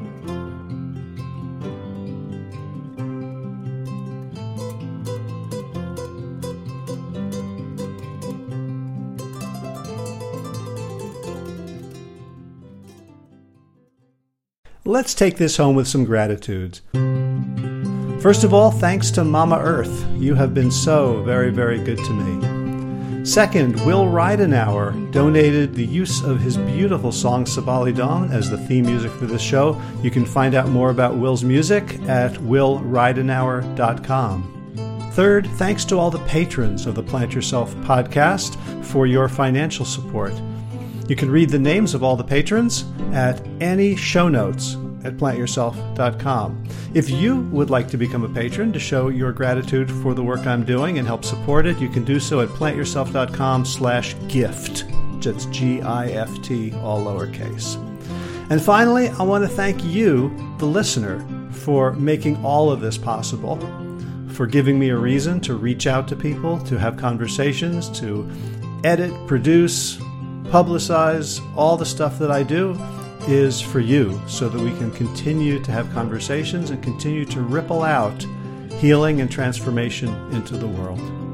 Let's take this home with some gratitudes. First of all, thanks to Mama Earth. You have been so very, very good to me. Second, Will Ridenauer donated the use of his beautiful song Sabali Dawn as the theme music for this show. You can find out more about Will's music at willridenauer.com. Third, thanks to all the patrons of the Plant Yourself podcast for your financial support. You can read the names of all the patrons at any show notes at plantyourself.com. If you would like to become a patron to show your gratitude for the work I'm doing and help support it, you can do so at plantyourself.com/gift. That's GIFT, all lowercase. And finally, I want to thank you, the listener, for making all of this possible, for giving me a reason to reach out to people, to have conversations, to edit, produce, publicize. All the stuff that I do is for you, so that we can continue to have conversations and continue to ripple out healing and transformation into the world.